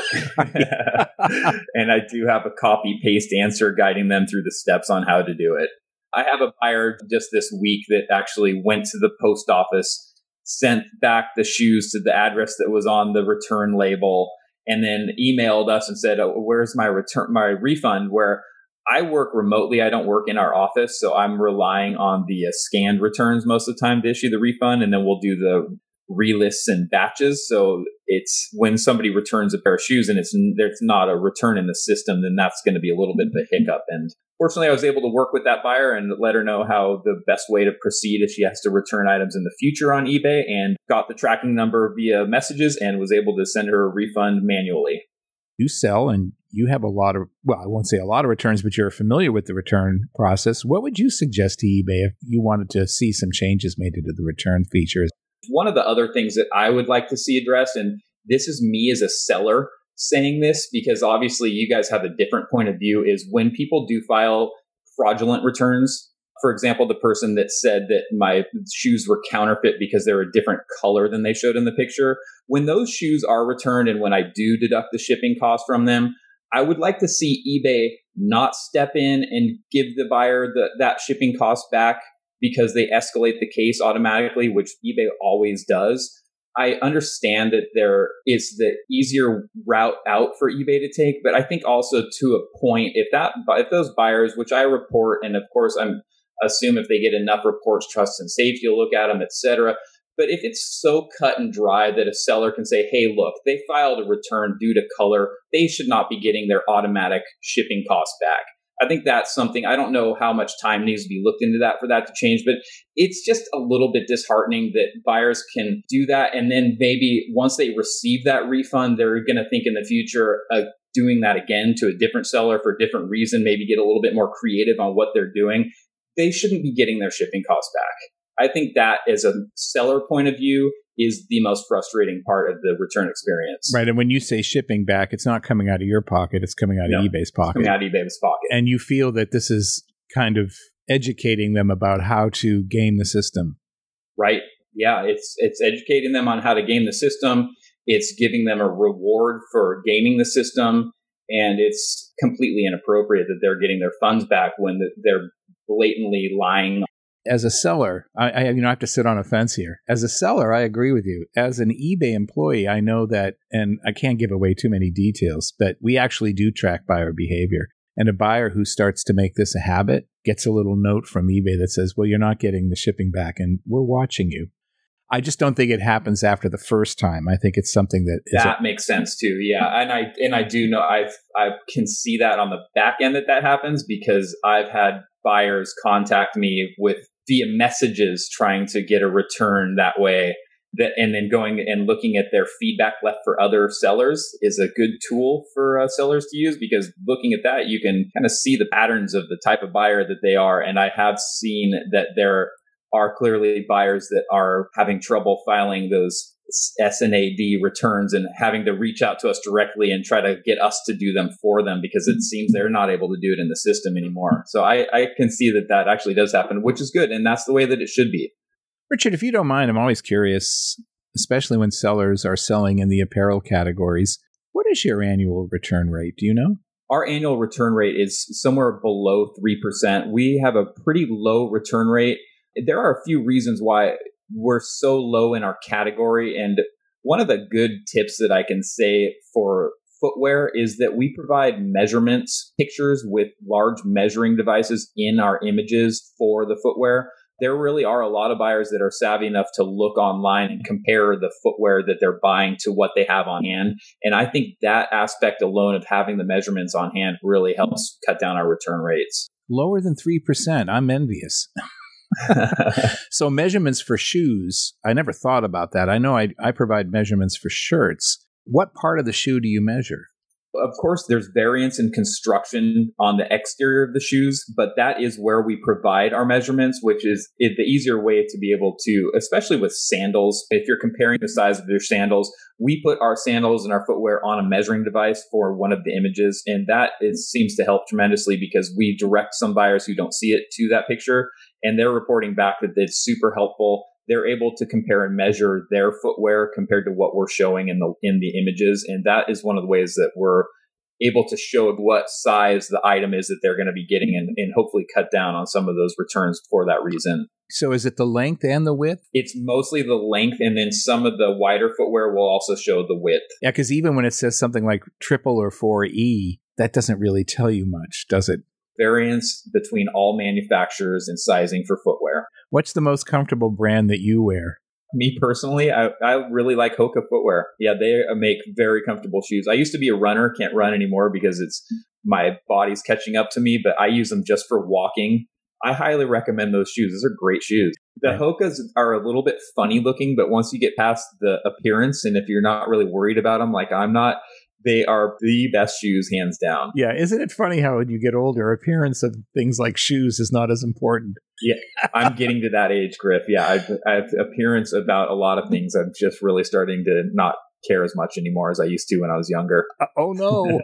it. And I do have a copy paste answer guiding them through the steps on how to do it. I have a buyer just this week that actually went to the post office, sent back the shoes to the address that was on the return label, and then emailed us and said, oh, where's my return, my refund? Where I work remotely. I don't work in our office. So I'm relying on the uh, scanned returns most of the time to issue the refund. And then we'll do the relists and batches. So it's when somebody returns a pair of shoes and it's there's not a return in the system, then that's going to be a little bit of a hiccup. And fortunately, I was able to work with that buyer and let her know how the best way to proceed if she has to return items in the future on eBay, and got the tracking number via messages and was able to send her a refund manually. You sell and you have a lot of, well, I won't say a lot of returns, but you're familiar with the return process. What would you suggest to eBay if you wanted to see some changes made to the return features? One of the other things that I would like to see addressed, and this is me as a seller saying this because obviously you guys have a different point of view, is when people do file fraudulent returns. For example, the person that said that my shoes were counterfeit because they're a different color than they showed in the picture. When those shoes are returned and when I do deduct the shipping cost from them, I would like to see eBay not step in and give the buyer the, that shipping cost back because they escalate the case automatically, which eBay always does. I understand that there is the easier route out for eBay to take, but I think also to a point, if that if those buyers, which I report, and of course I'm assume if they get enough reports, trust and safety will look at them, et cetera. But if it's so cut and dry that a seller can say, hey, look, they filed a return due to color, they should not be getting their automatic shipping costs back. I think that's something, I don't know how much time needs to be looked into that for that to change, but it's just a little bit disheartening that buyers can do that. And then maybe once they receive that refund, they're going to think in the future of doing that again to a different seller for a different reason, maybe get a little bit more creative on what they're doing. They shouldn't be getting their shipping costs back. I think that as a seller point of view is the most frustrating part of the return experience. Right. And when you say shipping back, it's not coming out of your pocket. It's coming out no, of eBay's pocket. It's coming out of eBay's pocket. And you feel that this is kind of educating them about how to game the system. Right. Yeah. It's, it's educating them on how to game the system. It's giving them a reward for gaming the system. And it's completely inappropriate that they're getting their funds back when they're blatantly lying. As a seller, I, I you know I have to sit on a fence here. As a seller, I agree with you. As an eBay employee, I know that, and I can't give away too many details, but we actually do track buyer behavior. And a buyer who starts to make this a habit gets a little note from eBay that says, well, you're not getting the shipping back and we're watching you. I just don't think it happens after the first time. I think it's something that is that a- makes sense too. Yeah, and I and I do know I've I can see that on the back end that that happens because I've had buyers contact me with via messages trying to get a return that way. That and then going and looking at their feedback left for other sellers is a good tool for uh, sellers to use, because looking at that you can kind of see the patterns of the type of buyer that they are. And I have seen that there are clearly buyers that are having trouble filing those S N A D returns and having to reach out to us directly and try to get us to do them for them because it seems they're not able to do it in the system anymore. So I, I can see that that actually does happen, which is good. And that's the way that it should be. Richard, if you don't mind, I'm always curious, especially when sellers are selling in the apparel categories. What is your annual return rate? Do you know? Our annual return rate is somewhere below three percent. We have a pretty low return rate. There are a few reasons why we're so low in our category. And one of the good tips that I can say for footwear is that we provide measurements, pictures with large measuring devices in our images for the footwear. There really are a lot of buyers that are savvy enough to look online and compare the footwear that they're buying to what they have on hand. And I think that aspect alone of having the measurements on hand really helps cut down our return rates. Lower than three percent. I'm envious. So measurements for shoes, I never thought about that. I know I, I provide measurements for shirts. What part of the shoe do you measure? Of course, there's variance in construction on the exterior of the shoes, but that is where we provide our measurements, which is the easier way to be able to, especially with sandals. If you're comparing the size of your sandals, we put our sandals and our footwear on a measuring device for one of the images. And that is, seems to help tremendously because we direct some buyers who don't see it to that picture, and they're reporting back that it's super helpful. They're able to compare and measure their footwear compared to what we're showing in the in the images. And that is one of the ways that we're able to show what size the item is that they're going to be getting and, and hopefully cut down on some of those returns for that reason. So is it the length and the width? It's mostly the length, and then some of the wider footwear will also show the width. Yeah, because even when it says something like triple or four E, that doesn't really tell you much, does it? Variance between all manufacturers and sizing for footwear. What's the most comfortable brand that you wear? Me personally, I, I really like Hoka footwear. Yeah, they make very comfortable shoes. I used to be a runner, can't run anymore because it's my body's catching up to me, but I use them just for walking. I highly recommend those shoes. Those are great shoes. The Hokas are a little bit funny looking, but once you get past the appearance, and if you're not really worried about them, like I'm not, they are the best shoes, hands down. Yeah, isn't it funny how when you get older, appearance of things like shoes is not as important? Yeah, I'm getting to that age, Griff. Yeah, I've, I've appearance about a lot of things. I'm just really starting to not care as much anymore as I used to when I was younger. Uh, oh, no.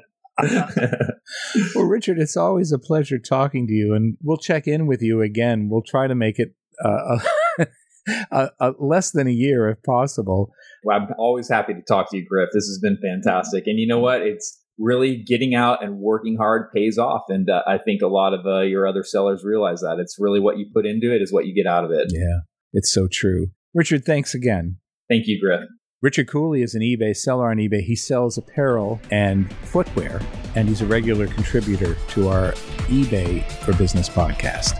Well, Richard, it's always a pleasure talking to you, and we'll check in with you again. We'll try to make it uh, a, a, a less than a year if possible. Well, I'm always happy to talk to you, Griff. This has been fantastic. And you know what? It's really getting out and working hard pays off. And uh, I think a lot of uh, your other sellers realize that. It's really what you put into it is what you get out of it. Yeah, it's so true. Richard, thanks again. Thank you, Griff. Richard Cooley is an eBay seller on eBay. He sells apparel and footwear, and he's a regular contributor to our eBay for Business podcast.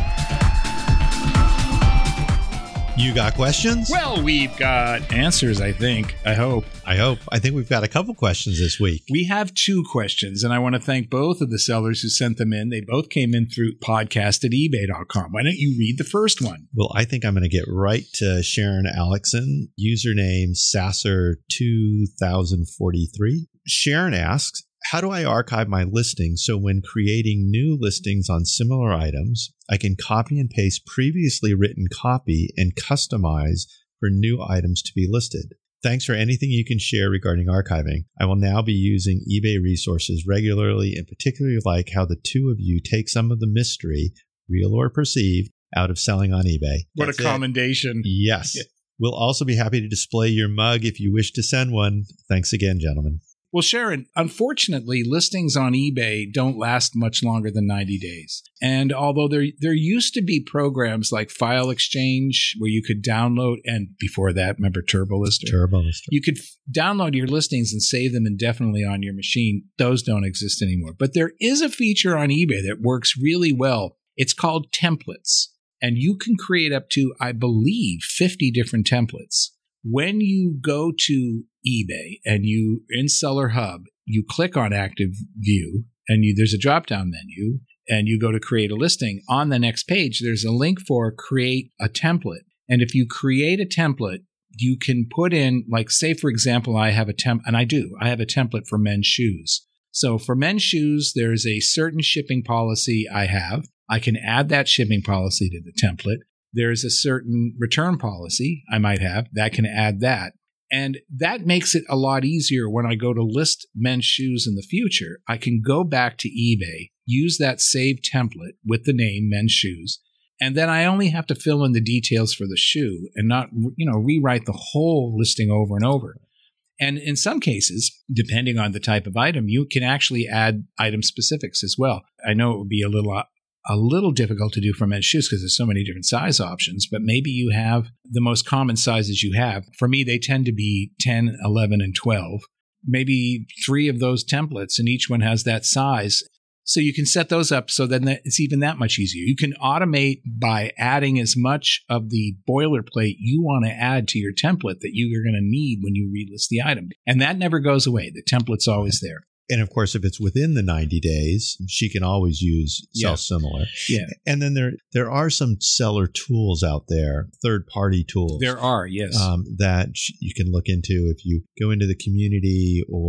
You got questions? Well, we've got answers, I think. I hope. I hope. I think we've got a couple questions this week. We have two questions, and I want to thank both of the sellers who sent them in. They both came in through podcast at ebay dot com. Why don't you read the first one? Well, I think I'm going to get right to Sharon Alexson, username Sasser two thousand forty-three. Sharon asks, how do I archive my listings so when creating new listings on similar items, I can copy and paste previously written copy and customize for new items to be listed? Thanks for anything you can share regarding archiving. I will now be using eBay resources regularly and particularly like how the two of you take some of the mystery, real or perceived, out of selling on eBay. What That's a commendation. It. Yes. Yeah. We'll also be happy to display your mug if you wish to send one. Thanks again, gentlemen. Well, Sharon, unfortunately, listings on eBay don't last much longer than ninety days. And although there there used to be programs like File Exchange where you could download, and before that, remember TurboLister? TurboLister. You could f- download your listings and save them indefinitely on your machine. Those don't exist anymore. But there is a feature on eBay that works really well. It's called templates. And you can create up to, I believe, fifty different templates. When you go to eBay and you in Seller Hub, you click on Active View and you, there's a drop-down menu and you go to create a listing. On the next page, there's a link for create a template. And if you create a template, you can put in, like, say, for example, I have a temp, and I do, I have a template for men's shoes. So for men's shoes, there's a certain shipping policy I have. I can add that shipping policy to the template. There's a certain return policy I might have that can add that. And that makes it a lot easier when I go to list men's shoes in the future. I can go back to eBay, use that saved template with the name men's shoes, and then I only have to fill in the details for the shoe and not, you know, rewrite the whole listing over and over. And in some cases, depending on the type of item, you can actually add item specifics as well. I know it would be a little a little difficult to do for men's shoes because there's so many different size options, but maybe you have the most common sizes you have. For me, they tend to be ten, eleven, and twelve. Maybe three of those templates, and each one has that size. So you can set those up so then it's even that much easier. You can automate by adding as much of the boilerplate you want to add to your template that you are going to need when you relist the item. And that never goes away. The template's always there. And of course, if it's within the ninety days, she can always use Yeah. Sell-Similar. Yeah. And then there there are some seller tools out there, third-party tools. There are, yes. Um, that sh- you can look into if you go into the community or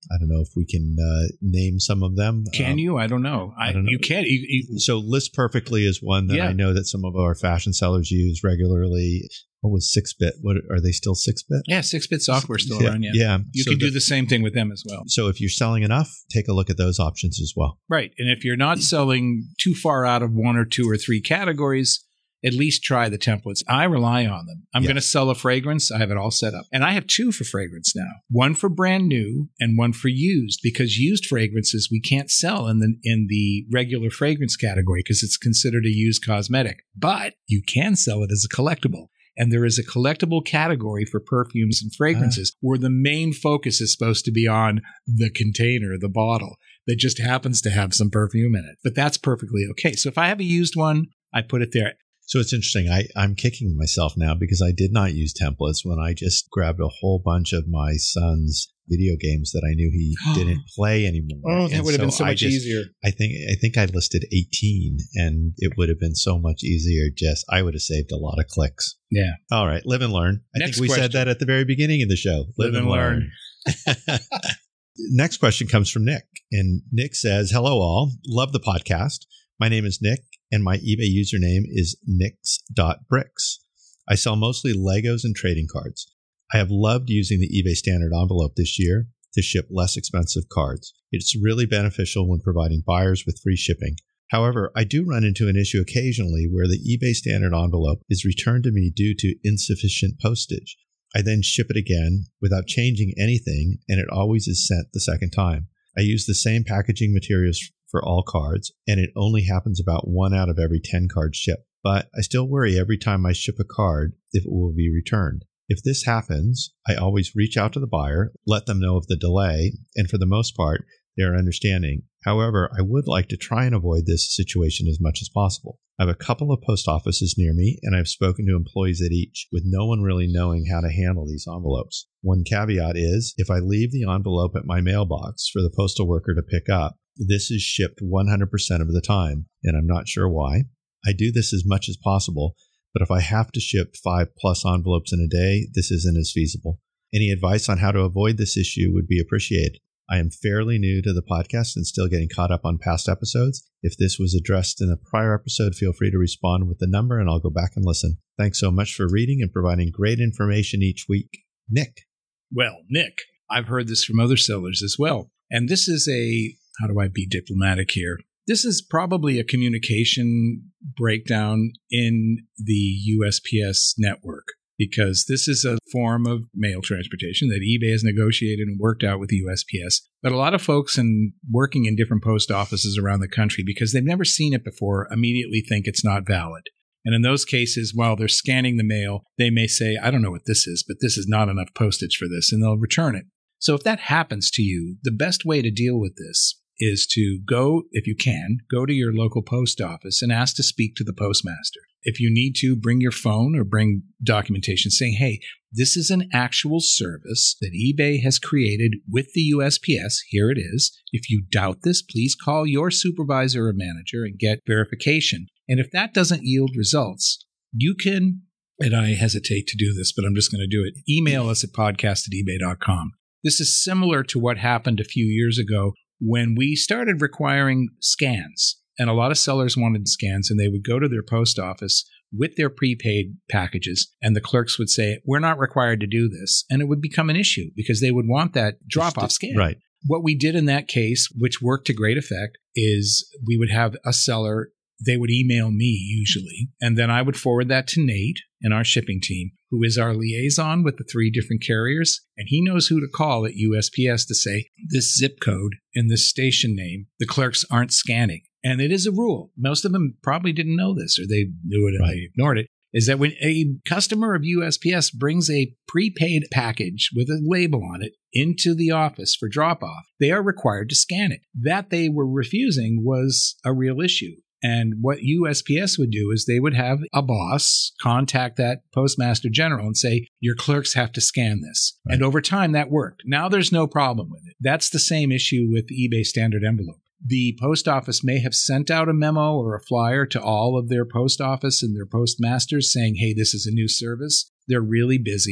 I don't know if we can uh, name some of them. Can um, you? I don't know. I, I don't know. You can't. You, you, So List Perfectly is one that Yeah. I know that some of our fashion sellers use regularly. What was six bit? What are they still six bit? yeah, six-bit software still yeah, around. Yeah, yeah. you so can do the- the same thing with them as well. So if you're selling enough, take a look at those options as well. Right. And if you're not selling too far out of one or two or three categories, at least try the templates. I rely on them. I'm Yeah. going to sell a fragrance. I have it all set up. And I have two for fragrance now. One for brand new and one for used, because used fragrances we can't sell in the in the regular fragrance category because it's considered a used cosmetic. But you can sell it as a collectible. And there is a collectible category for perfumes and fragrances Ah. where the main focus is supposed to be on the container, the bottle, that just happens to have some perfume in it. But that's perfectly okay. So if I have a used one, I put it there. So it's interesting. I, I'm kicking myself now because I did not use templates when I just grabbed a whole bunch of my son's video games that I knew he didn't play anymore. Oh, that And would have been so I much just- easier. I think I think I listed eighteen, and it would have been so much easier. Just I would have saved a lot of clicks. Yeah. All right, live and learn. I Next think we question. said that at the very beginning of the show. Live and learn. Next question comes from Nick, and Nick says, "Hello, all. Love the podcast. My name is Nick, and my eBay username is nix dot bricks. I sell mostly Legos and trading cards. I have loved using the eBay standard envelope this year to ship less expensive cards. It's really beneficial when providing buyers with free shipping. However, I do run into an issue occasionally where the eBay standard envelope is returned to me due to insufficient postage. I then ship it again without changing anything, and it always is sent the second time. I use the same packaging materials for all cards, and it only happens about one out of every ten cards shipped. But I still worry every time I ship a card if it will be returned. If this happens, I always reach out to the buyer, let them know of the delay, and for the most part, they are understanding. However, I would like to try and avoid this situation as much as possible. I have a couple of post offices near me, and I've spoken to employees at each, with no one really knowing how to handle these envelopes. One caveat is, if I leave the envelope at my mailbox for the postal worker to pick up, this is shipped one hundred percent of the time, and I'm not sure why. I do this as much as possible, but if I have to ship five plus envelopes in a day, this isn't as feasible. Any advice on how to avoid this issue would be appreciated. I am fairly new to the podcast and still getting caught up on past episodes. If this was addressed in a prior episode, feel free to respond with the number and I'll go back and listen. Thanks so much for reading and providing great information each week. Nick. Well, Nick, I've heard this from other sellers as well. And this is a, how do I be diplomatic here? This is probably a communication breakdown in the U S P S network, because this is a form of mail transportation that eBay has negotiated and worked out with the U S P S. But a lot of folks in working in different post offices around the country, because they've never seen it before, immediately think it's not valid. And in those cases, while they're scanning the mail, they may say, I don't know what this is, but this is not enough postage for this, and they'll return it. So if that happens to you, the best way to deal with this is to go, if you can, go to your local post office and ask to speak to the postmaster. If you need to, bring your phone or bring documentation saying, hey, this is an actual service that eBay has created with the U S P S. Here it is. If you doubt this, please call your supervisor or manager and get verification. And if that doesn't yield results, you can, and I hesitate to do this, but I'm just going to do it, email us at podcast at ebay dot com. This is similar to what happened a few years ago when we started requiring scans. And a lot of sellers wanted scans, and they would go to their post office with their prepaid packages, and the clerks would say, we're not required to do this. And it would become an issue because they would want that drop-off scan. Right. What we did in that case, which worked to great effect, is we would have a seller, they would email me usually, and then I would forward that to Nate in our shipping team, who is our liaison with the three different carriers, and he knows who to call at U S P S to say, this zip code and this station name, the clerks aren't scanning. And it is a rule. Most of them probably didn't know this, or they knew it and Right. they ignored it, is that when a customer of U S P S brings a prepaid package with a label on it into the office for drop-off, they are required to scan it. That they were refusing was a real issue. And what U S P S would do is they would have a boss contact that postmaster general and say, your clerks have to scan this. Right. And over time, that worked. Now there's no problem with it. That's the same issue with eBay standard envelope. The post office may have sent out a memo or a flyer to all of their post office and their postmasters saying, hey, this is a new service. They're really busy.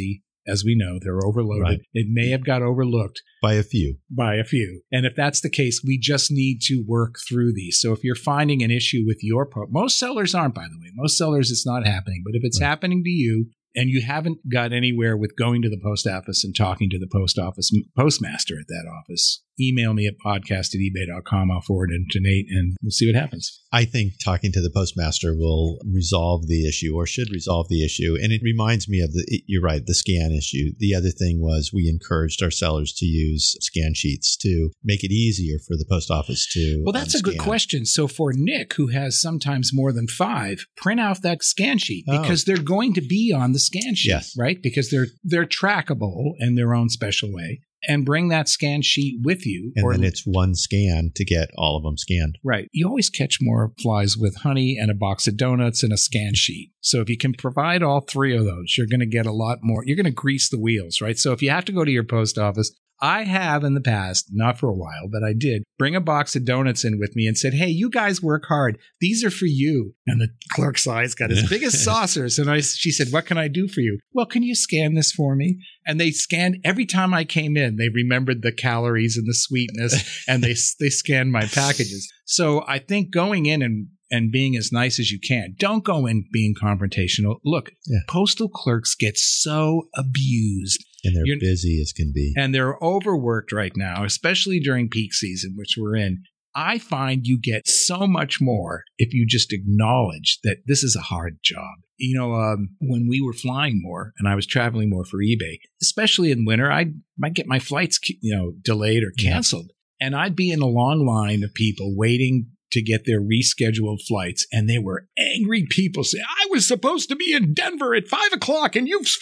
As we know, they're overloaded. Right. It may have got overlooked By a few. by a few. And if that's the case, we just need to work through these. So if you're finding an issue with your post, most sellers aren't, by the way. Most sellers, it's not happening. But if it's Right. happening to you, and you haven't got anywhere with going to the post office and talking to the post office postmaster at that office, email me at podcast at ebay dot com. I'll forward it to Nate and we'll see what happens. I think talking to the postmaster will resolve the issue or should resolve the issue. And it reminds me of the, you're right, the scan issue. The other thing was we encouraged our sellers to use scan sheets to make it easier for the post office to Well, that's um, a good scan. question. So for Nick, who has sometimes more than five, print out that scan sheet Oh. because they're going to be on the scan sheet, Yes. right? Because they're they're trackable in their own special way. And bring that scan sheet with you. And or then it's one scan to get all of them scanned. Right. You always catch more flies with honey and a box of donuts and a scan sheet. So if you can provide all three of those, you're going to get a lot more. You're going to grease the wheels, right? So if you have to go to your post office, I have in the past, not for a while, but I did bring a box of donuts in with me and said, hey, you guys work hard. These are for you. And the clerk's eyes got as big as saucers. And I, she said, what can I do for you? Well, can you scan this for me? And they scanned every time I came in. They remembered the calories and the sweetness and they, they scanned my packages. So I think going in and and being as nice as you can. Don't go in being confrontational. Look, Yeah. postal clerks get so abused. And they're You're- busy as can be. And they're overworked right now, especially during peak season, which we're in. I find you get so much more if you just acknowledge that this is a hard job. You know, um, when we were flying more and I was traveling more for eBay, especially in winter, I might get my flights, you know, delayed or canceled. Yeah. And I'd be in a long line of people waiting to get their rescheduled flights. And they were angry people saying, I was supposed to be in Denver at five o'clock and you've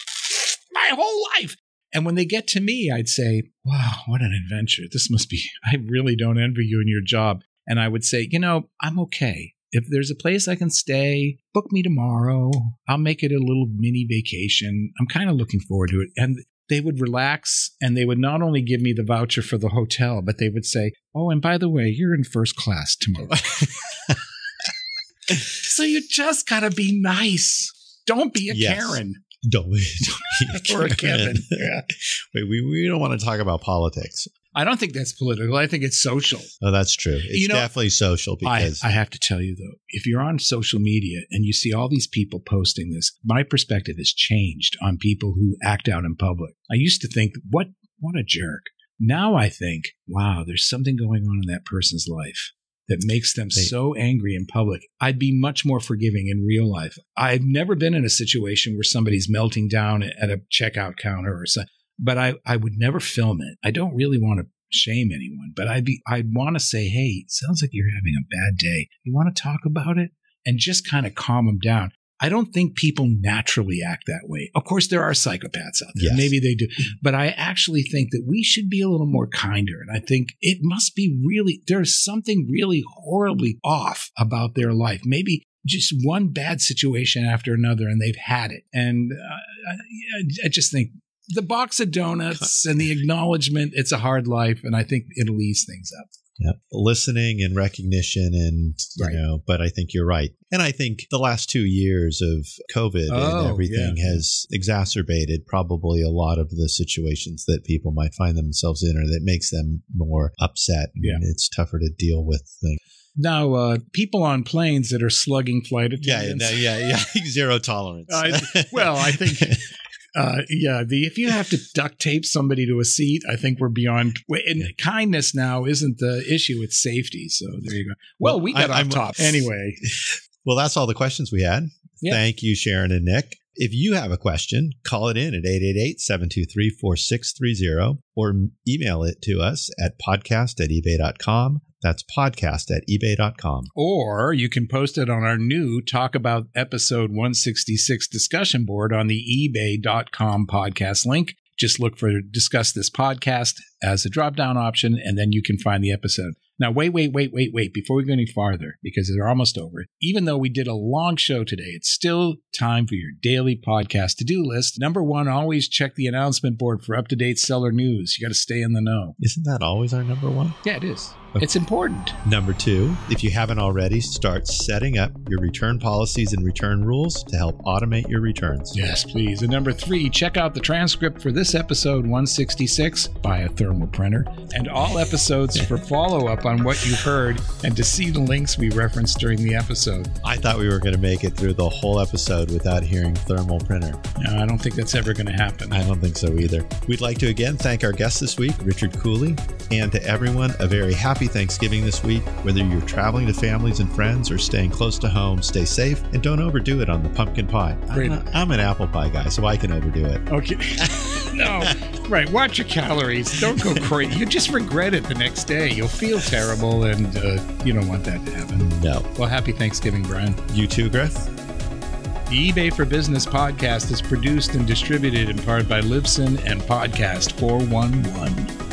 my whole life. And when they get to me, I'd say, wow, what an adventure. This must be, I really don't envy you in your job. And I would say, you know, I'm okay. If there's a place I can stay, book me tomorrow. I'll make it a little mini vacation. I'm kind of looking forward to it. And they would relax and they would not only give me the voucher for the hotel, but they would say, oh, and by the way, you're in first class tomorrow. So you just got to be nice. Don't be a Yes. Karen. Don't be, don't be Or a Kevin. Yeah. Wait, we, we don't want to talk about politics. I don't think that's political. I think it's social. Oh, that's true. It's You know, definitely social because I, I have to tell you, though, if you're on social media and you see all these people posting this, my perspective has changed on people who act out in public. I used to think, what, what a jerk. Now I think, wow, there's something going on in that person's life that makes them They- so angry in public. I'd be much more forgiving in real life. I've never been in a situation where somebody's melting down at a checkout counter or something, but I, I would never film it. I don't really want to shame anyone, but I'd be, I'd want to say, hey, it sounds like you're having a bad day. You want to talk about it? And just kind of calm them down. I don't think people naturally act that way. Of course, there are psychopaths out there. Yes. Maybe they do. But I actually think that we should be a little more kinder. And I think it must be really, there's something really horribly off about their life. Maybe just one bad situation after another and they've had it. And uh, I, I just think the box of donuts and the acknowledgement, it's a hard life. And I think it'll ease things up. yeah, listening and recognition and, you Right. know, but I think you're right. And I think the last two years of COVID Oh, and everything yeah. has exacerbated probably a lot of the situations that people might find themselves in or that makes them more upset. And Yeah. it's tougher to deal with things. Now, uh, people on planes that are slugging flight Yeah, attendants. yeah, yeah, yeah. Zero tolerance. I- well, I think, uh, yeah, the if you have to duct tape somebody to a seat, I think we're beyond. And kindness now isn't the issue; it's safety. So there you go. Well, Well, we got I- off I'm- top anyway. Well, that's all the questions we had. Yeah. Thank you, Sharon and Nick. If you have a question, call it in at eight eight eight, seven two three, four six three zero or email it to us at podcast at ebay dot com. That's podcast at ebay dot com. Or you can post it on our new Talk About Episode one sixty-six discussion board on the ebay dot com podcast link. Just look for Discuss This Podcast as a drop-down option, and then you can find the episode. Now, wait, wait, wait, wait, wait, before we go any farther, because they're almost over. Even though we did a long show today, it's still time for your daily podcast to-do list. Number one, always check the announcement board for up-to-date seller news. You got to stay in the know. Isn't that always our number one? Yeah, it is. It's important. Number two, if you haven't already, start setting up your return policies and return rules to help automate your returns. Yes, please. And number three, check out the transcript for this episode one sixty-six by a thermal printer and all episodes for follow-up on what you've heard and to see the links we referenced during the episode. I thought we were going to make it through the whole episode without hearing thermal printer. No, I don't think that's ever going to happen. I don't think so either. We'd like to again thank our guest this week, Richard Cooley, and to everyone, a very happy Thanksgiving this week. Whether you're traveling to families and friends or staying close to home, stay safe and don't overdo it on the pumpkin pie. I'm, a, I'm an apple pie guy, so I can overdo it. Okay. No. Right. Watch your calories. Don't go crazy. You just regret it the next day. You'll feel terrible, and uh, you don't want that to happen. No. Well, happy Thanksgiving, Brian. You too, Griff. The eBay for Business podcast is produced and distributed in part by Libsyn and Podcast four one one.